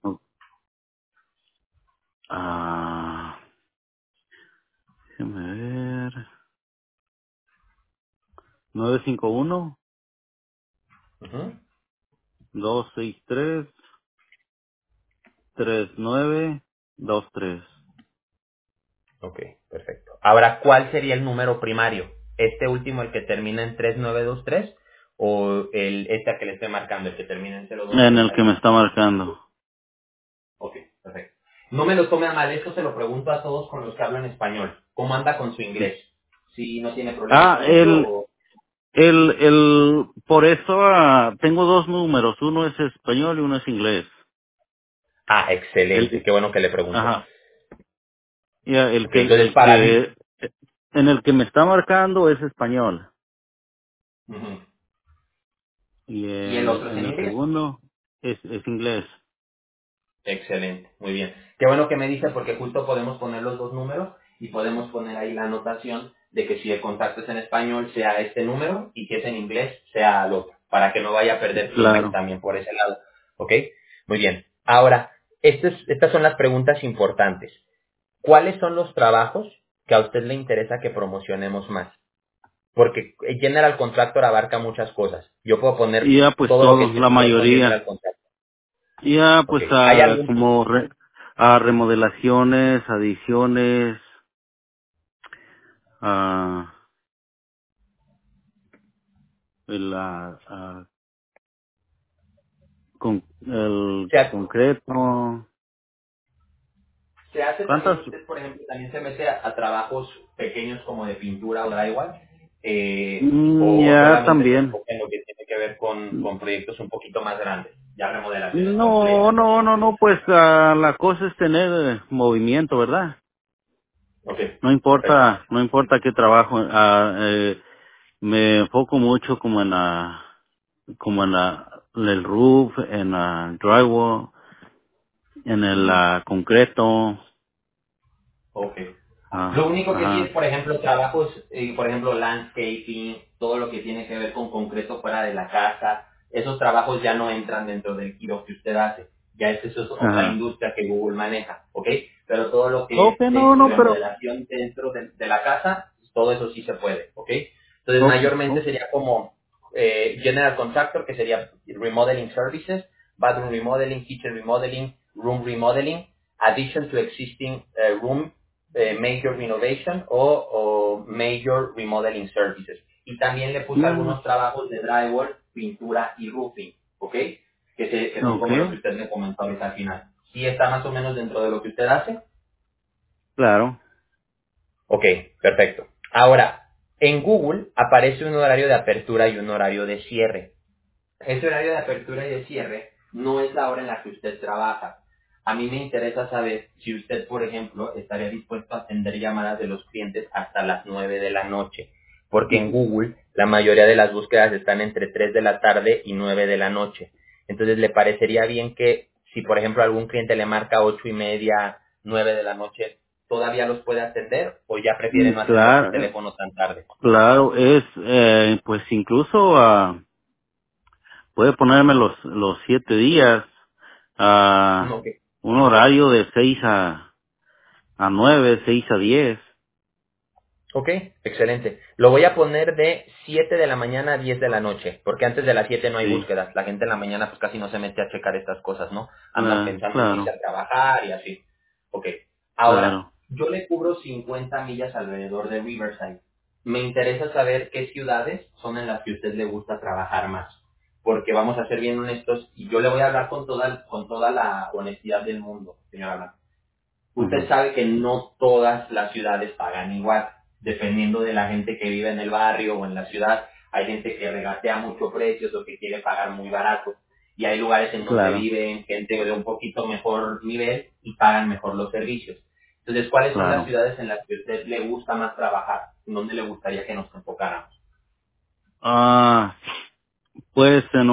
Ah, déjame ver. 951 Ujú. 263 3923. Ok, perfecto. Ahora, ¿cuál sería el número primario? ¿Este último, el que termina en 3923 o este al que le estoy marcando, el que termina en En el que me 0231? está marcando. Ok, perfecto. No me lo tome a mal, esto se lo pregunto a todos con los que hablan español. ¿Cómo anda con su inglés? ¿Si no tiene problema Ah, con ello o...? por eso tengo dos números. Uno es español y uno es inglés. Ah, excelente, El, qué bueno que le pregunto. ajá. Ya, Ok, entonces para mí... en el que me está marcando es español. Ujú. Y ¿Y el otro es en en el inglés? segundo es inglés. Excelente, muy bien. Qué bueno que me dice porque justo podemos poner los dos números y podemos poner ahí la anotación de que si el contacto es en español sea este número y que es en inglés sea el otro, para que no vaya a perder clientes Claro. también por ese lado. ¿Ok? Muy bien. Ahora, estas son las preguntas importantes. ¿Cuáles son los trabajos que a usted le interesa que promocionemos más? Porque General Contractor abarca muchas cosas. Yo puedo poner Y ya pues todo lo que todo, tiene la que ver con mayoría. General Contractor. Ya Ok. pues ¿Hay algún como a remodelaciones, adiciones, a el se, concreto. se hace también ¿Cuántas? usted, por ejemplo, también se mete a trabajos pequeños como de pintura o drywall? ¿O Ya solamente se también. enfoca en lo que tiene que ver con proyectos un poquito más grandes? Ya remodelaciones completas. No, pues la cosa es tener movimiento, ¿verdad? Ok, perfecto. No importa qué trabajo, me enfoco mucho como en la el roof, en drywall, en el Ujú. concreto. Ok. Lo único que sí es, Ajá. por ejemplo, trabajos, por ejemplo, landscaping, todo lo que tiene que ver con concreto fuera de la casa, esos trabajos ya no entran dentro del giro que usted hace. Ya eso es otra Ajá. industria que Google maneja, ¿ok? Pero todo lo que Ok, es no, no, pero... remodelación dentro de la casa, todo eso sí se puede, ¿ok? Entonces, Ok, mayormente ok. sería como General Contractor, que sería Remodeling Services, Bathroom Remodeling, Kitchen Remodeling, Room Remodeling, addition to existing room major renovation o major remodeling services. Y también le puse Ya, algunos trabajos de drywall, pintura y roofing, ¿ok? Que son ok, como lo que usted me comentó ahorita al final. ¿Sí está más o menos dentro de lo que usted hace? claro. Ok, perfecto. Ahora, en Google aparece un horario de apertura y un horario de cierre. Ese horario de apertura y de cierre no es la hora en la que usted trabaja. A mí me interesa saber si usted, por ejemplo, estaría dispuesto a atender llamadas de los clientes hasta las 9 de la noche, porque en Google la mayoría de las búsquedas están entre 3 de la tarde y 9 de la noche. Entonces, ¿le parecería bien que si, por ejemplo, algún cliente le marca 8:30, 9 de la noche, todavía los puede atender o ya prefiere no atender por Claro, teléfono tan tarde? claro, pues incluso puede ponerme los 7 días, Ok. un horario de 6 a 9, 6 a 10. Ok, excelente. Lo voy a poner de 7 de la mañana a 10 de la noche, porque antes de las 7 no hay Sí, búsquedas. La gente en la mañana pues casi no se mete a checar estas cosas, ¿no? Andan pensando en irse claro, a trabajar y así. Ok. Ahora, claro. yo le cubro 50 millas alrededor de Riverside. Me interesa saber qué ciudades son en las que a usted le gusta trabajar más. Porque vamos a ser bien honestos y yo le voy a hablar con toda la honestidad del mundo, señora Blanca. Usted Ujú, sabe que no todas las ciudades pagan igual, dependiendo de la gente que vive en el barrio o en la ciudad. Hay gente que regatea mucho precios o que quiere pagar muy barato. Y hay lugares en donde claro, viven gente de un poquito mejor nivel y pagan mejor los servicios. Entonces, ¿cuáles son las claro. ciudades en las que a usted le gusta más trabajar? ¿En dónde le gustaría que nos enfocáramos? Ah, pues en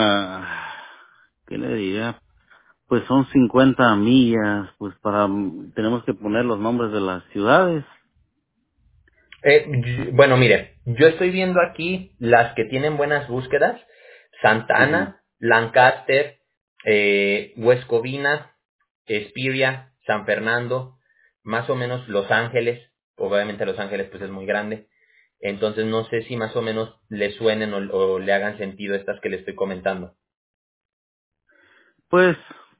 ¿qué le diría? Pues son 50 millas, pues tenemos que poner los nombres de las ciudades. Bueno, mire, yo estoy viendo aquí las que tienen buenas búsquedas. Santa Ujú. Ana, Lancaster, West Covina, Espiria, San Fernando, más o menos Los Ángeles. Obviamente Los Ángeles pues es muy grande. Entonces no sé si más o menos le suenen o le hagan sentido estas que le estoy comentando. Pues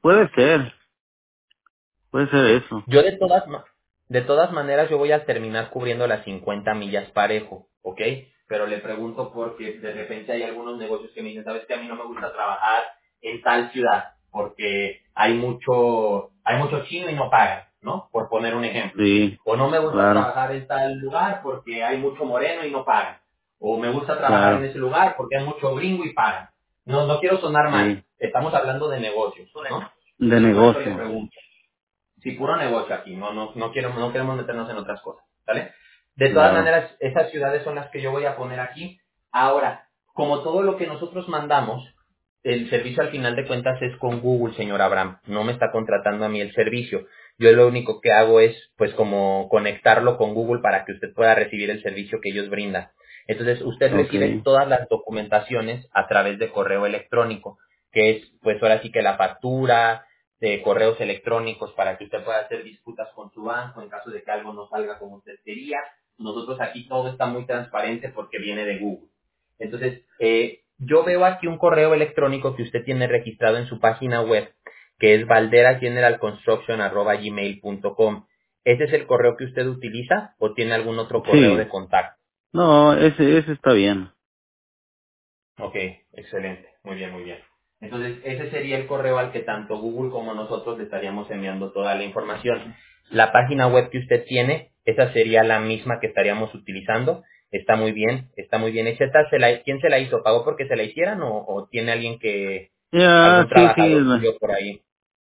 puede ser Ok. eso. Yo de todas maneras yo voy a terminar cubriendo las 50 millas parejo, ¿ok? Pero le pregunto porque de repente hay algunos negocios que me dicen, sabes que a mí no me gusta trabajar en tal ciudad porque hay mucho chino y no pagan, ¿no? Por poner un ejemplo. Sí, O no me gusta claro, trabajar en tal lugar porque hay mucho moreno y no pagan. O me gusta trabajar en claro, ese lugar porque hay mucho gringo y pagan. No, no quiero sonar mal. sí, Estamos hablando de negocios, ¿no? de Entonces por eso le negocio, pregunto. Sí, puro negocio aquí, no queremos meternos en otras cosas, ¿vale? De todas claro. maneras, esas ciudades son las que yo voy a poner aquí. Ahora, como todo lo que nosotros mandamos, el servicio al final de cuentas es con Google, señor Abraham. No me está contratando a mí el servicio. Yo lo único que hago es, pues, como conectarlo con Google para que usted pueda recibir el servicio que ellos brindan. Entonces, usted recibe Okay, todas las documentaciones a través de correo electrónico, que es, pues, ahora sí que la factura, de correos electrónicos para que usted pueda hacer disputas con su banco en caso de que algo no salga como usted quería. Nosotros aquí todo está muy transparente porque viene de Google. Entonces, yo veo aquí un correo electrónico que usted tiene registrado en su página web, que es valderasgeneralconstruction@gmail.com. ¿Ese es el correo que usted utiliza o tiene algún otro correo sí, de contacto? no, ese está bien. Ok, excelente. Muy bien, muy bien. Entonces, ese sería el correo al que tanto Google como nosotros le estaríamos enviando toda la información. La página web que usted tiene, esa sería la misma que estaríamos utilizando. Está muy bien hecha. ¿Quién se la hizo? ¿Pagó porque se la hicieran o tiene alguien Ya, algún sí, sí, trabajador suyo por ahí?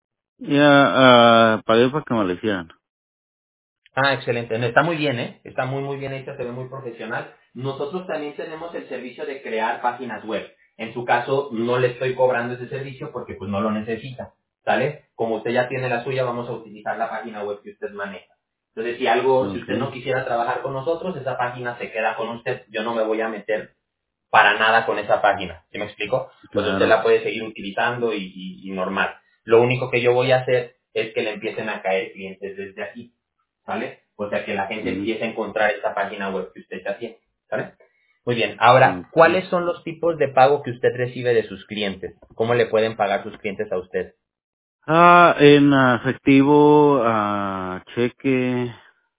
ya pagué para que me lo hicieran. Ah, excelente. No, está muy bien, ¿eh? Está muy, muy bien hecha, se ve muy profesional. Nosotros también tenemos el servicio de crear páginas web. En su caso, no le estoy cobrando ese servicio porque pues no lo necesita, ¿sale? Como usted ya tiene la suya, vamos a utilizar la página web que usted maneja. Entonces, si Ok, usted no quisiera trabajar con nosotros, esa página se queda con usted. Yo no me voy a meter para nada con esa página. ¿Sí me explico? Pues usted claro. la puede seguir utilizando y normal. Lo único que yo voy a hacer es que le empiecen a caer clientes desde aquí, ¿vale? O sea, que la gente Mm, empiece a encontrar esta página web que usted ya tiene, ¿vale? Muy bien. Ahora, ok. ¿cuáles son los tipos de pago que usted recibe de sus clientes? ¿Cómo le pueden pagar sus clientes a usted? En efectivo, cheque,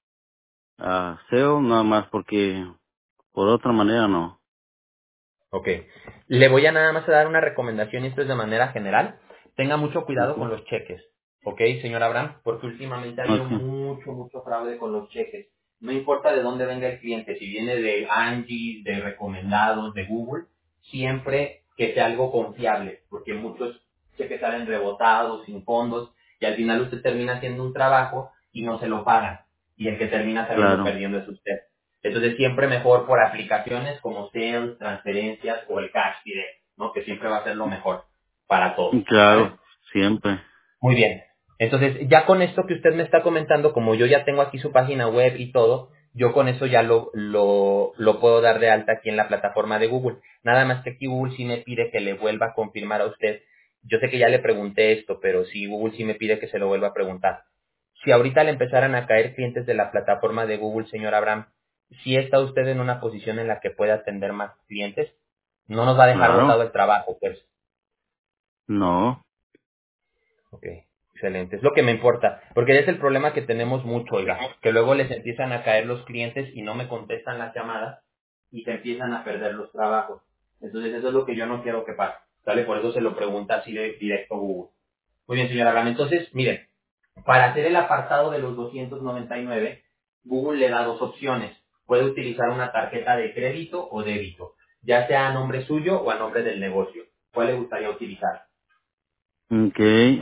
SEO, nada más porque por otra manera no. Ok. Le voy a nada más a dar una recomendación y esto es de manera general. Tenga mucho cuidado Ujú. con los cheques. Ok, señor Abraham, porque últimamente ha habido Ok, mucho fraude con los cheques. No importa de dónde venga el cliente, si viene de Angie, de recomendados, de Google, siempre que sea algo confiable, porque muchos cheques salen rebotados, sin fondos, y al final usted termina haciendo un trabajo y no se lo pagan. Y el que termina saliendo claro, perdiendo es usted. Entonces siempre mejor por aplicaciones como Sales, transferencias o el cash direct, ¿no? Que siempre va a ser lo mejor para todos, ¿vale? claro, siempre. Muy bien. Entonces, ya con esto que usted me está comentando, como yo ya tengo aquí su página web y todo, yo con eso ya lo puedo dar de alta aquí en la plataforma de Google. Nada más que aquí Google sí me pide que le vuelva a confirmar a usted. Yo sé que ya le pregunté esto, pero sí, Google sí me pide que se lo vuelva a preguntar. Si ahorita le empezaran a caer clientes de la plataforma de Google, señor Abraham, ¿sí está usted en una posición en la que puede atender más clientes? No nos va a dejar botado Claro, el trabajo, pues. no, Ok, excelente. Es lo que me importa, porque es el problema que tenemos mucho, oiga, que luego les empiezan a caer los clientes y no me contestan las llamadas y se empiezan a perder los trabajos. Entonces eso es lo que yo no quiero que pase, ¿sale? Por eso se lo pregunta así de directo Google. Muy bien, señora Abraham. Entonces, miren, para hacer el apartado de los 299, Google le da dos opciones. Puede utilizar una tarjeta de crédito o débito, ya sea a nombre suyo o a nombre del negocio. ¿Cuál le gustaría utilizar? ok,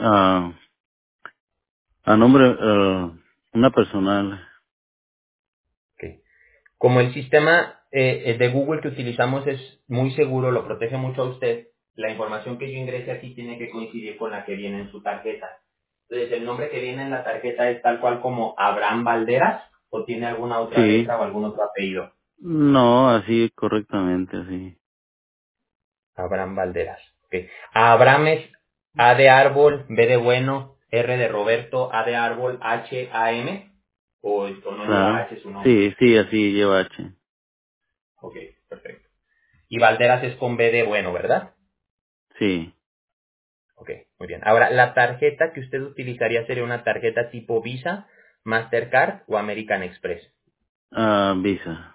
a nombre, una personal, Ok. Como el sistema de Google que utilizamos es muy seguro, lo protege mucho a usted, la información que yo ingrese aquí tiene que coincidir con la que viene en su tarjeta. Entonces, ¿el nombre que viene en la tarjeta es tal cual como Abraham Valderas o tiene alguna otra sí, letra o algún otro apellido? no, así correctamente, así, Abraham Valderas. Ok. Abraham es A de árbol, B de bueno, R de Roberto, A de árbol, H, A, M, o no lleva claro, H su nombre. sí, sí, así lleva H, Ok, perfecto. Y Valderas es con B de bueno, ¿verdad? sí, Ok, muy bien. Ahora, la tarjeta que usted utilizaría sería una tarjeta tipo Visa, Mastercard o American Express. Visa,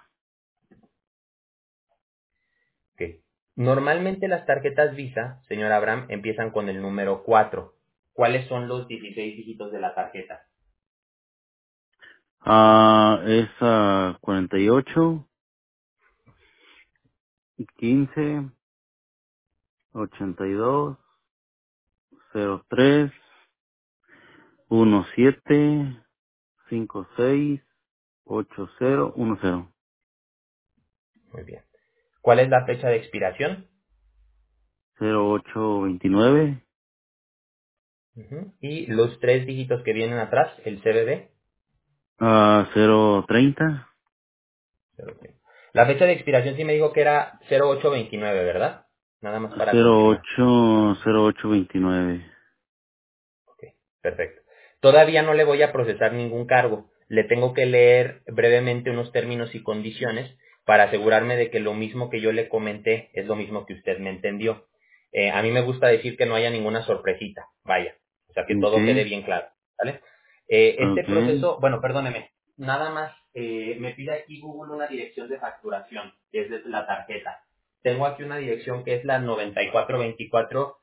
Ok. Normalmente las tarjetas Visa, señor Abraham, empiezan con el número 4. ¿Cuáles son los 16 dígitos de la tarjeta? es 48, 15, 82, 03, 17, 56, 8010, Muy bien. ¿Cuál es la fecha de expiración? 0829, Ujú. Y los tres dígitos que vienen atrás, el CVV. 030, La fecha de expiración sí me dijo que era 0829, ¿verdad? Nada más para confirmar. 0829. Ok, perfecto. Todavía no le voy a procesar ningún cargo. Le tengo que leer brevemente unos términos y condiciones para asegurarme de que lo mismo que yo le comenté es lo mismo que usted me entendió. A mí me gusta decir que no haya ninguna sorpresita, vaya, o sea, que todo quede Okay, bien claro, ¿vale? Este okay, proceso, bueno, perdóneme, nada más me pide aquí Google una dirección de facturación, que es de la tarjeta. Tengo aquí una dirección que es la 9424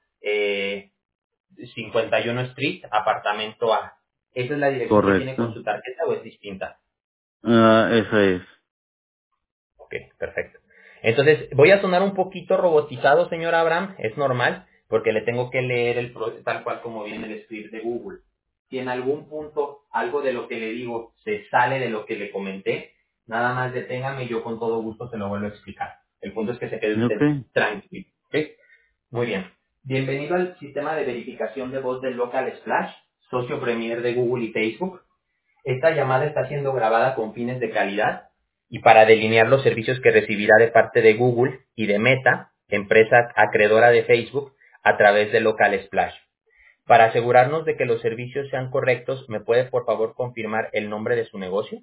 51 Street, apartamento A. ¿Esa es la dirección que tiene con correcto. su tarjeta o es distinta? Esa es. Ok, perfecto. Entonces, voy a sonar un poquito robotizado, señor Abraham, es normal, porque le tengo que leer tal cual como viene el script de Google. Si en algún punto algo de lo que le digo se sale de lo que le comenté, nada más deténgame y yo con todo gusto se lo vuelvo a explicar. El punto es que se quede usted Okay, tranquilo. ¿Ok? Muy bien. Bienvenido al sistema de verificación de voz del Local Splash, socio premier de Google y Facebook. Esta llamada está siendo grabada con fines de calidad y para delinear los servicios que recibirá de parte de Google y de Meta, empresa acreedora de Facebook, a través de Local Splash. Para asegurarnos de que los servicios sean correctos, ¿me puede por favor confirmar el nombre de su negocio?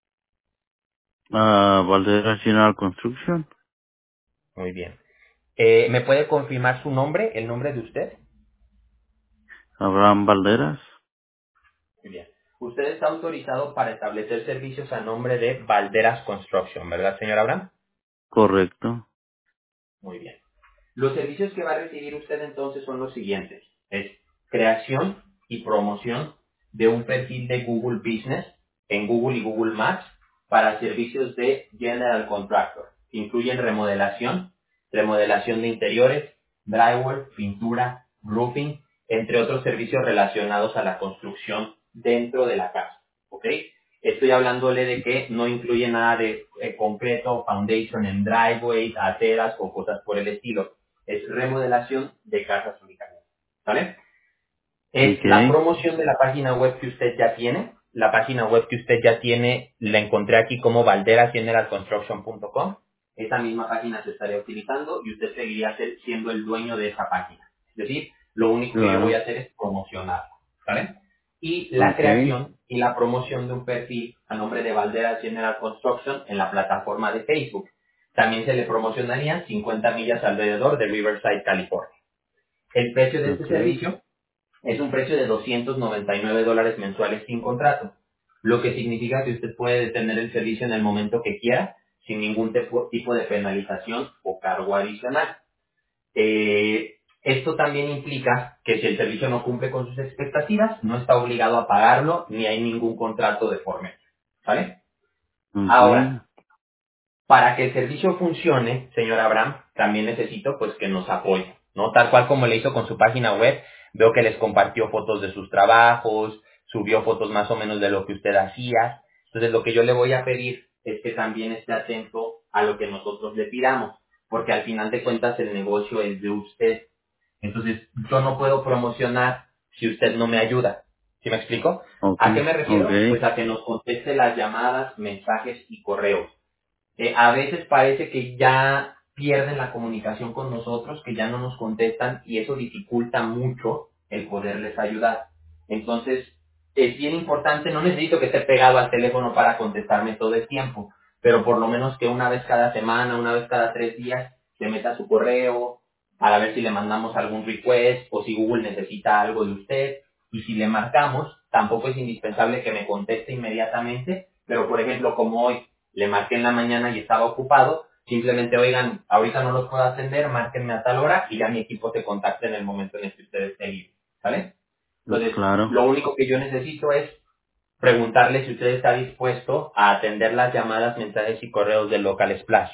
Valderas General Construction. Muy bien. ¿Me puede confirmar su nombre, el nombre de usted? Abraham Valderas. Muy bien. Usted está autorizado para establecer servicios a nombre de Valderas Construction, ¿verdad, señor Abraham? Correcto. Muy bien. Los servicios que va a recibir usted entonces son los siguientes. Es creación y promoción de un perfil de Google Business en Google y Google Maps para servicios de General Contractor. Incluyen remodelación, remodelación de interiores, drywall, pintura, roofing, entre otros servicios relacionados a la construcción dentro de la casa. ¿Ok? Estoy hablándole de que no incluye nada de concreto, foundation en driveway, aceras o cosas por el estilo. Es remodelación de casas únicamente. ¿Vale? Es la Okay. promoción de la página web que usted ya tiene. La página web que usted ya tiene la encontré aquí como valderasgeneralconstruction.com. Esa misma página se estaría utilizando y usted seguiría siendo el dueño de esa página. Es decir, lo único que yo voy a Claro. hacer es promocionarla. ¿Vale? Y la Okay. creación y la promoción de un perfil a nombre de Valderas General Construction en la plataforma de Facebook. También se le promocionarían 50 millas alrededor de Riverside, California. El precio de este Okay. servicio es un precio de $299 mensuales sin contrato, lo que significa que usted puede detener el servicio en el momento que quiera, sin ningún tipo de penalización o cargo adicional. Esto también implica que si el servicio no cumple con sus expectativas, no está obligado a pagarlo ni hay ningún contrato de por medio. ¿Vale? Ahora, Mhm. para que el servicio funcione, señor Abraham, también necesito pues que nos apoye, ¿no? Tal cual como le hizo con su página web, veo que les compartió fotos de sus trabajos, subió fotos más o menos de lo que usted hacía. Entonces lo que yo le voy a pedir es que también esté atento a lo que nosotros le pidamos, porque al final de cuentas el negocio es de usted. Entonces yo no puedo promocionar si usted no me ayuda. ¿Sí me explico? ¿A qué Okay. me refiero? Pues Okay. a que nos conteste las llamadas, mensajes y correos. A veces parece que ya pierden la comunicación con nosotros, que ya no nos contestan y eso dificulta mucho el poderles ayudar. Entonces, es bien importante, no necesito que esté pegado al teléfono para contestarme todo el tiempo, pero por lo menos que una vez cada semana, una vez cada 3 días, se meta a su correo para ver si le mandamos algún request o si Google necesita algo de usted. Y si le marcamos, tampoco es indispensable que me conteste inmediatamente, pero por ejemplo, como hoy, le marqué en la mañana y estaba ocupado, simplemente, oigan, ahorita no los puedo atender, márquenme a tal hora y ya mi equipo se contacta en el momento en el que ustedes estén libres, ¿vale? Entonces, Claro. lo único que yo necesito es preguntarle si usted está dispuesto a atender las llamadas, mensajes y correos del Local Splash.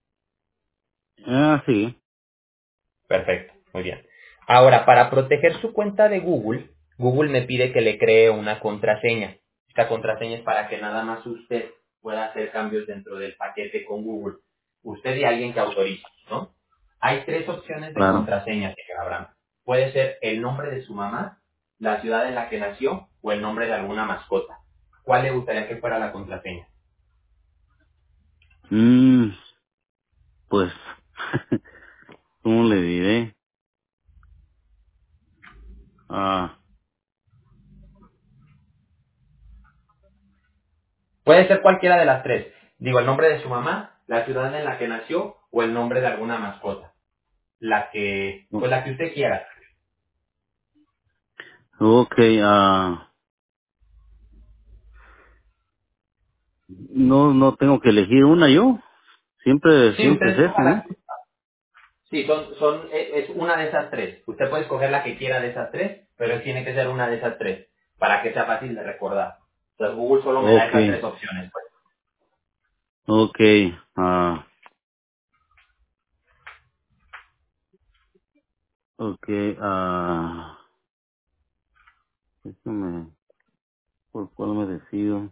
Sí. Perfecto, muy bien. Ahora, para proteger su cuenta de Google, Google me pide que le cree una contraseña. Esta contraseña es para que nada más usted pueda hacer cambios dentro del paquete con Google. Usted y alguien que autorice, ¿no? Hay 3 opciones de Claro. contraseña, señor Abraham. Puede ser el nombre de su mamá, la ciudad en la que nació o el nombre de alguna mascota. ¿Cuál le gustaría que fuera la contraseña? Mm, pues, ¿cómo le diré? Ah, Puede ser cualquiera de las tres. Digo, el nombre de su mamá, la ciudad en la que nació o el nombre de alguna mascota. o- Pues la que usted quiera. okay. No tengo que elegir una yo. Siempre, Sí, usted siempre es escoja esa, ¿no? sí, es una de esas tres. Usted puede escoger la que quiera de esas tres, pero tiene que ser una de esas tres, para que sea fácil de recordar. Entonces Google solo me da esas Okay. 3 opciones, pues. Okay. Okay. Déjame, ¿por cuál me decido?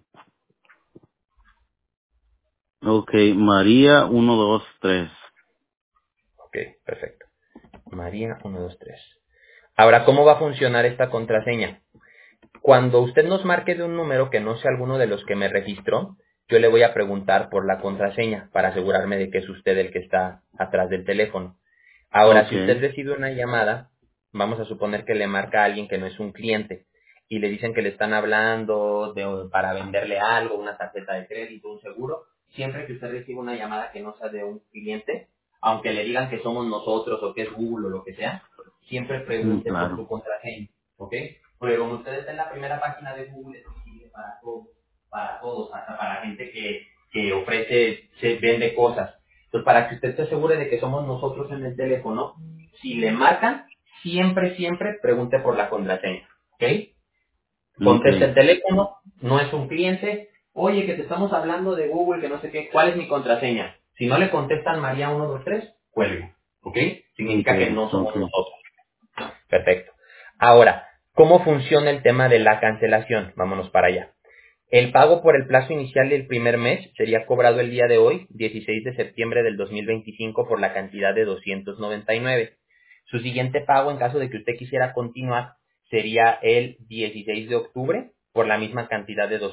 Okay. María 1, 2, 3. Ok, perfecto. María 123. Ahora, ¿cómo va a funcionar esta contraseña? Cuando usted nos marque de un número que no sea alguno de los que me registró, yo le voy a preguntar por la contraseña para asegurarme de que es usted el que está atrás del teléfono. Ahora, si usted Okay. recibe una llamada, vamos a suponer que le marca a alguien que no es un cliente y le dicen que le están hablando para venderle algo, una tarjeta de crédito, un seguro, siempre que usted reciba una llamada que no sea de un cliente, aunque le digan que somos nosotros o que es Google o lo que sea, siempre pregunte por Claro. su contraseña, ¿ok? Porque como usted está en la primera página de Google, es visible para todos, hasta para gente que ofrece, se vende cosas. Entonces, para que usted se asegure de que somos nosotros en el teléfono, si le marcan, siempre, siempre pregunte por la contraseña, ¿ok? Conteste el Okay. teléfono, no es un cliente, oye, que te estamos hablando de Google, que no sé qué, ¿cuál es mi contraseña? Si no le contestan María 123, cuelgue, ¿ok? Significa que Okay. no somos Okay. nosotros. Perfecto. Ahora, ¿cómo funciona el tema de la cancelación? Vámonos para allá. El pago por el plazo inicial del primer mes sería cobrado el día de hoy, 16 de septiembre del 2025, por la cantidad de 299. Su siguiente pago, en caso de que usted quisiera continuar, sería el 16 de octubre por la misma cantidad de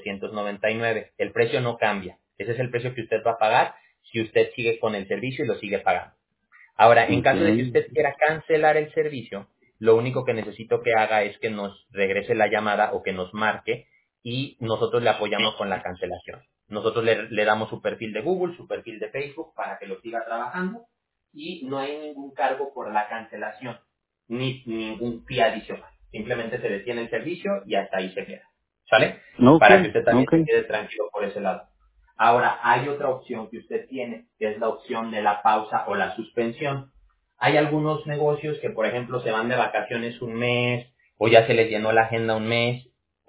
299. El precio no cambia. Ese es el precio que usted va a pagar si usted sigue con el servicio y lo sigue pagando. Ahora, en caso de que Okay. usted quiera cancelar el servicio, lo único que necesito que haga es que nos regrese la llamada o que nos marque y nosotros le apoyamos con la cancelación. Nosotros le damos su perfil de Google, su perfil de Facebook para que lo siga trabajando y no hay ningún cargo por la cancelación ni ningún fee adicional. Simplemente se detiene el servicio y hasta ahí se queda. ¿Sale? Para que Okay. usted también se Okay. quede tranquilo por ese lado. Ahora, hay otra opción que usted tiene, que es la opción de la pausa o la suspensión. Hay algunos negocios que, por ejemplo, se van de vacaciones un mes, o ya se les llenó la agenda un mes,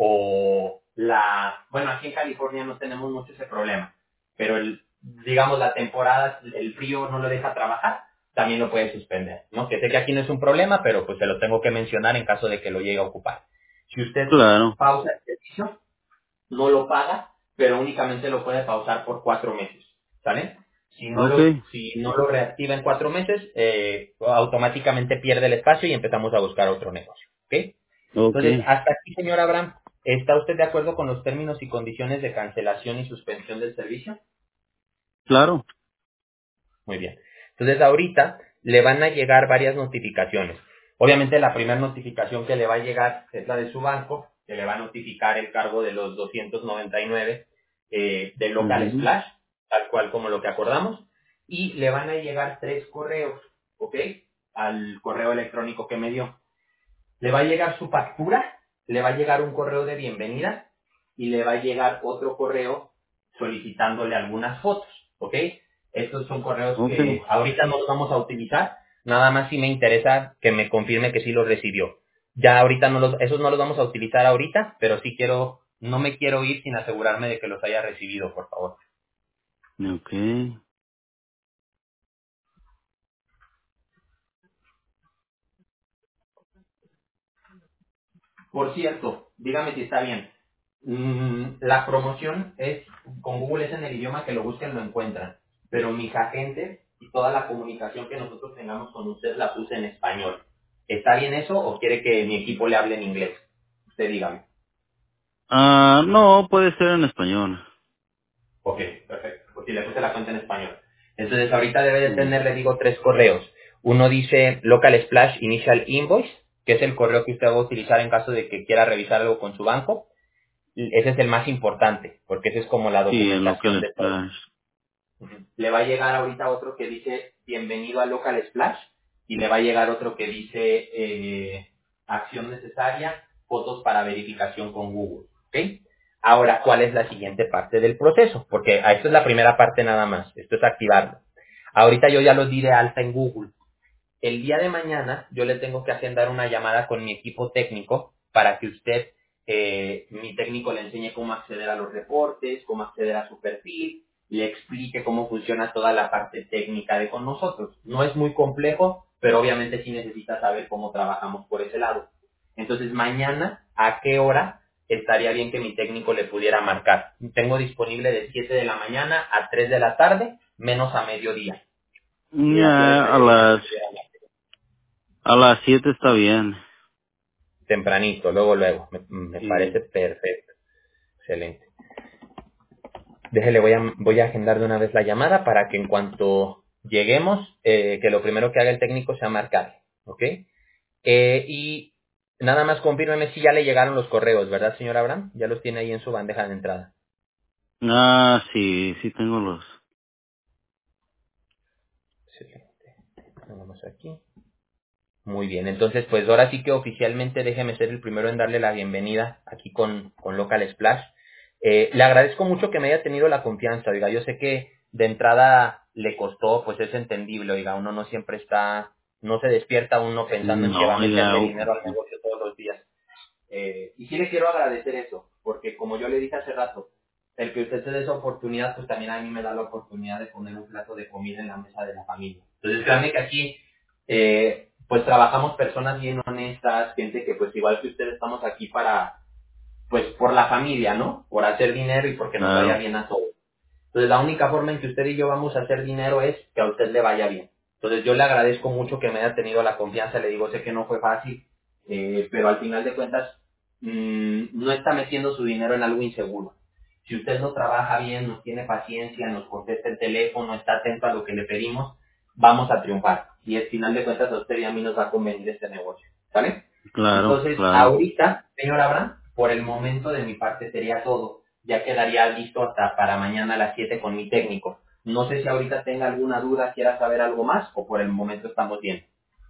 bueno, aquí en California no tenemos mucho ese problema, pero digamos, la temporada, el frío no lo deja trabajar, también lo puede suspender, ¿no? Que sé que aquí no es un problema, pero pues se lo tengo que mencionar en caso de que lo llegue a ocupar. Si usted Claro. pausa el servicio, no lo paga, pero únicamente lo puede pausar por 4 meses, ¿sale? Okay. Si no lo reactiva en 4 meses, automáticamente pierde el espacio y empezamos a buscar otro negocio, ¿ok? Entonces, Okay. hasta aquí, señor Abraham, ¿está usted de acuerdo con los términos y condiciones de cancelación y suspensión del servicio? Claro. Muy bien. Entonces, ahorita le van a llegar varias notificaciones. Obviamente, la primera notificación que le va a llegar es la de su banco, que le va a notificar el cargo de los 299 de Local Mhm. Splash, tal cual como lo que acordamos, y le van a llegar 3 correos, ¿ok? Al correo electrónico que me dio. Le va a llegar su factura, le va a llegar un correo de bienvenida y le va a llegar otro correo solicitándole algunas fotos, ¿ok? Estos son correos Okay. que ahorita no los vamos a utilizar, nada más si me interesa que me confirme que sí los recibió. Ya ahorita esos no los vamos a utilizar ahorita, pero sí no me quiero ir sin asegurarme de que los haya recibido, por favor. Okay. Por cierto, dígame si está bien. La promoción es, con Google es en el idioma que lo busquen, lo encuentran. Pero mis agentes y toda la comunicación que nosotros tengamos con usted la puse en español. ¿Está bien eso o quiere que mi equipo le hable en inglés? Usted dígame. No, puede ser en español. Ok, perfecto. Pues si le puse la cuenta en español. Entonces ahorita debe de Mm. tener, le digo, 3 correos. Uno dice Local Splash Initial Invoice, que es el correo que usted va a utilizar en caso de que quiera revisar algo con su banco. Ese es el más importante, porque ese es como la Sí, en documentación Local de todo. Splash. Ujú. Le va a llegar ahorita otro que dice bienvenido a Local Splash y le va a llegar otro que dice acción necesaria, fotos para verificación con Google. ¿Ok? Ahora, ¿cuál es la siguiente parte del proceso? Porque esto es la primera parte nada más, esto es activarlo. Ahorita yo ya lo di de alta en Google. El día de mañana yo le tengo que agendar una llamada con mi equipo técnico para que usted, mi técnico, le enseñe cómo acceder a los reportes, cómo acceder a su perfil, le explique cómo funciona toda la parte técnica de con nosotros. No es muy complejo, pero obviamente sí necesita saber cómo trabajamos por ese lado. Entonces, mañana, ¿a qué hora estaría bien que mi técnico le pudiera marcar? Tengo disponible de 7 de la mañana a 3 de la tarde, menos a mediodía. ¿A qué hora A estaría bien que me las pudiera marcar? A las 7 está bien. Tempranito, luego. Me Sí. parece perfecto. Excelente. Déjele, voy a agendar de una vez la llamada para que en cuanto lleguemos, que lo primero que haga el técnico sea marcar, ¿ok? Y nada más confírmeme si ya le llegaron los correos, ¿verdad, señor Abraham? Ya los tiene ahí en su bandeja de entrada. Ah, sí, sí tengo los... Excelente. Vamos aquí. Muy bien, entonces pues ahora sí que oficialmente déjeme ser el primero en darle la bienvenida aquí con Local Splash. Le agradezco mucho que me haya tenido la confianza, oiga, yo sé que de entrada le costó, pues es entendible, oiga, uno no siempre está, no se despierta uno pensando en que va a No, ya... meterle dinero al negocio todos los días. Y sí le quiero agradecer eso, porque como yo le dije hace rato, el que usted se dé esa oportunidad, pues también a mí me da la oportunidad de poner un plato de comida en la mesa de la familia. Entonces, créanme que aquí, pues trabajamos personas bien honestas, gente que pues igual que ustedes estamos aquí para, pues por la familia, ¿no? Por hacer dinero y porque nos vaya Claro, bien a todos. Entonces, la única forma en que usted y yo vamos a hacer dinero es que a usted le vaya bien. Entonces, yo le agradezco mucho que me haya tenido la confianza. Le digo, sé que no fue fácil, pero al final de cuentas, no está metiendo su dinero en algo inseguro. Si usted no trabaja bien, nos tiene paciencia, nos contesta el teléfono, está atento a lo que le pedimos, vamos a triunfar. Y al final de cuentas, a usted y a mí nos va a convenir este negocio. ¿Vale? claro, Entonces, claro. ahorita, señor Abraham, por el momento de mi parte sería todo. Ya quedaría listo hasta para mañana a las 7 con mi técnico. No sé si ahorita tenga alguna duda, quiera saber algo más o por el momento estamos bien.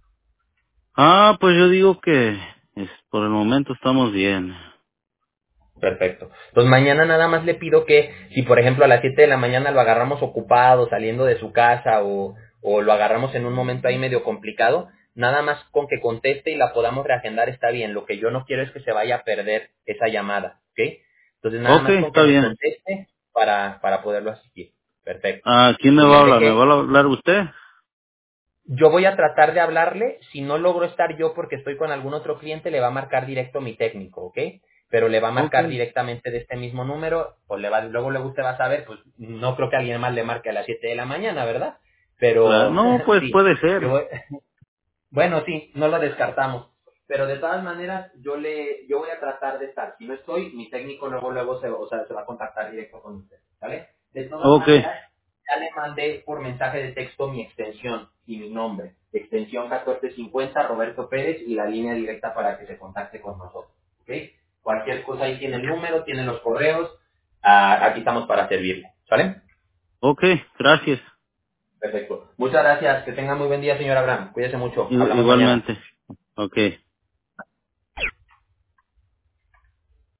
Ah, pues yo digo que por el momento estamos bien. Perfecto. Entonces mañana nada más le pido que si por ejemplo a las 7 de la mañana lo agarramos ocupado, saliendo de su casa o lo agarramos en un momento ahí medio complicado, nada más con que conteste y la podamos reagendar está bien. Lo que yo no quiero es que se vaya a perder esa llamada, ¿ok? Entonces nada Ok, más con que está nos bien. conteste para poderlo asistir. Perfecto. Ah, ¿quién me Muy va a bien, ¿de hablar? ¿Me qué? va a hablar usted? Yo voy a tratar de hablarle, si no logro estar yo porque estoy con algún otro cliente, le va a marcar directo mi técnico, ¿ok? Pero le va a Ok. marcar directamente de este mismo número, o luego usted va a saber, pues no creo que alguien más le marque a las 7 de la mañana, ¿verdad? Claro. Pero No, pues sí, puede ser. bueno, sí, no lo descartamos. Pero de todas maneras, yo voy a tratar de estar. Si no estoy, mi técnico luego se va a contactar directo con usted, ¿vale? De todas Ok, maneras, ya le mandé por mensaje de texto mi extensión y mi nombre. Extensión 1450, Roberto Pérez, y la línea directa para que se contacte con nosotros, ¿ok? Cualquier cosa ahí tiene el número, tiene los correos. Aquí estamos para servirle, ¿vale? ok, gracias. Perfecto. Muchas gracias. Que tenga muy buen día, señor Abraham. Cuídese mucho. Hablamos mañana. Igualmente. Ok.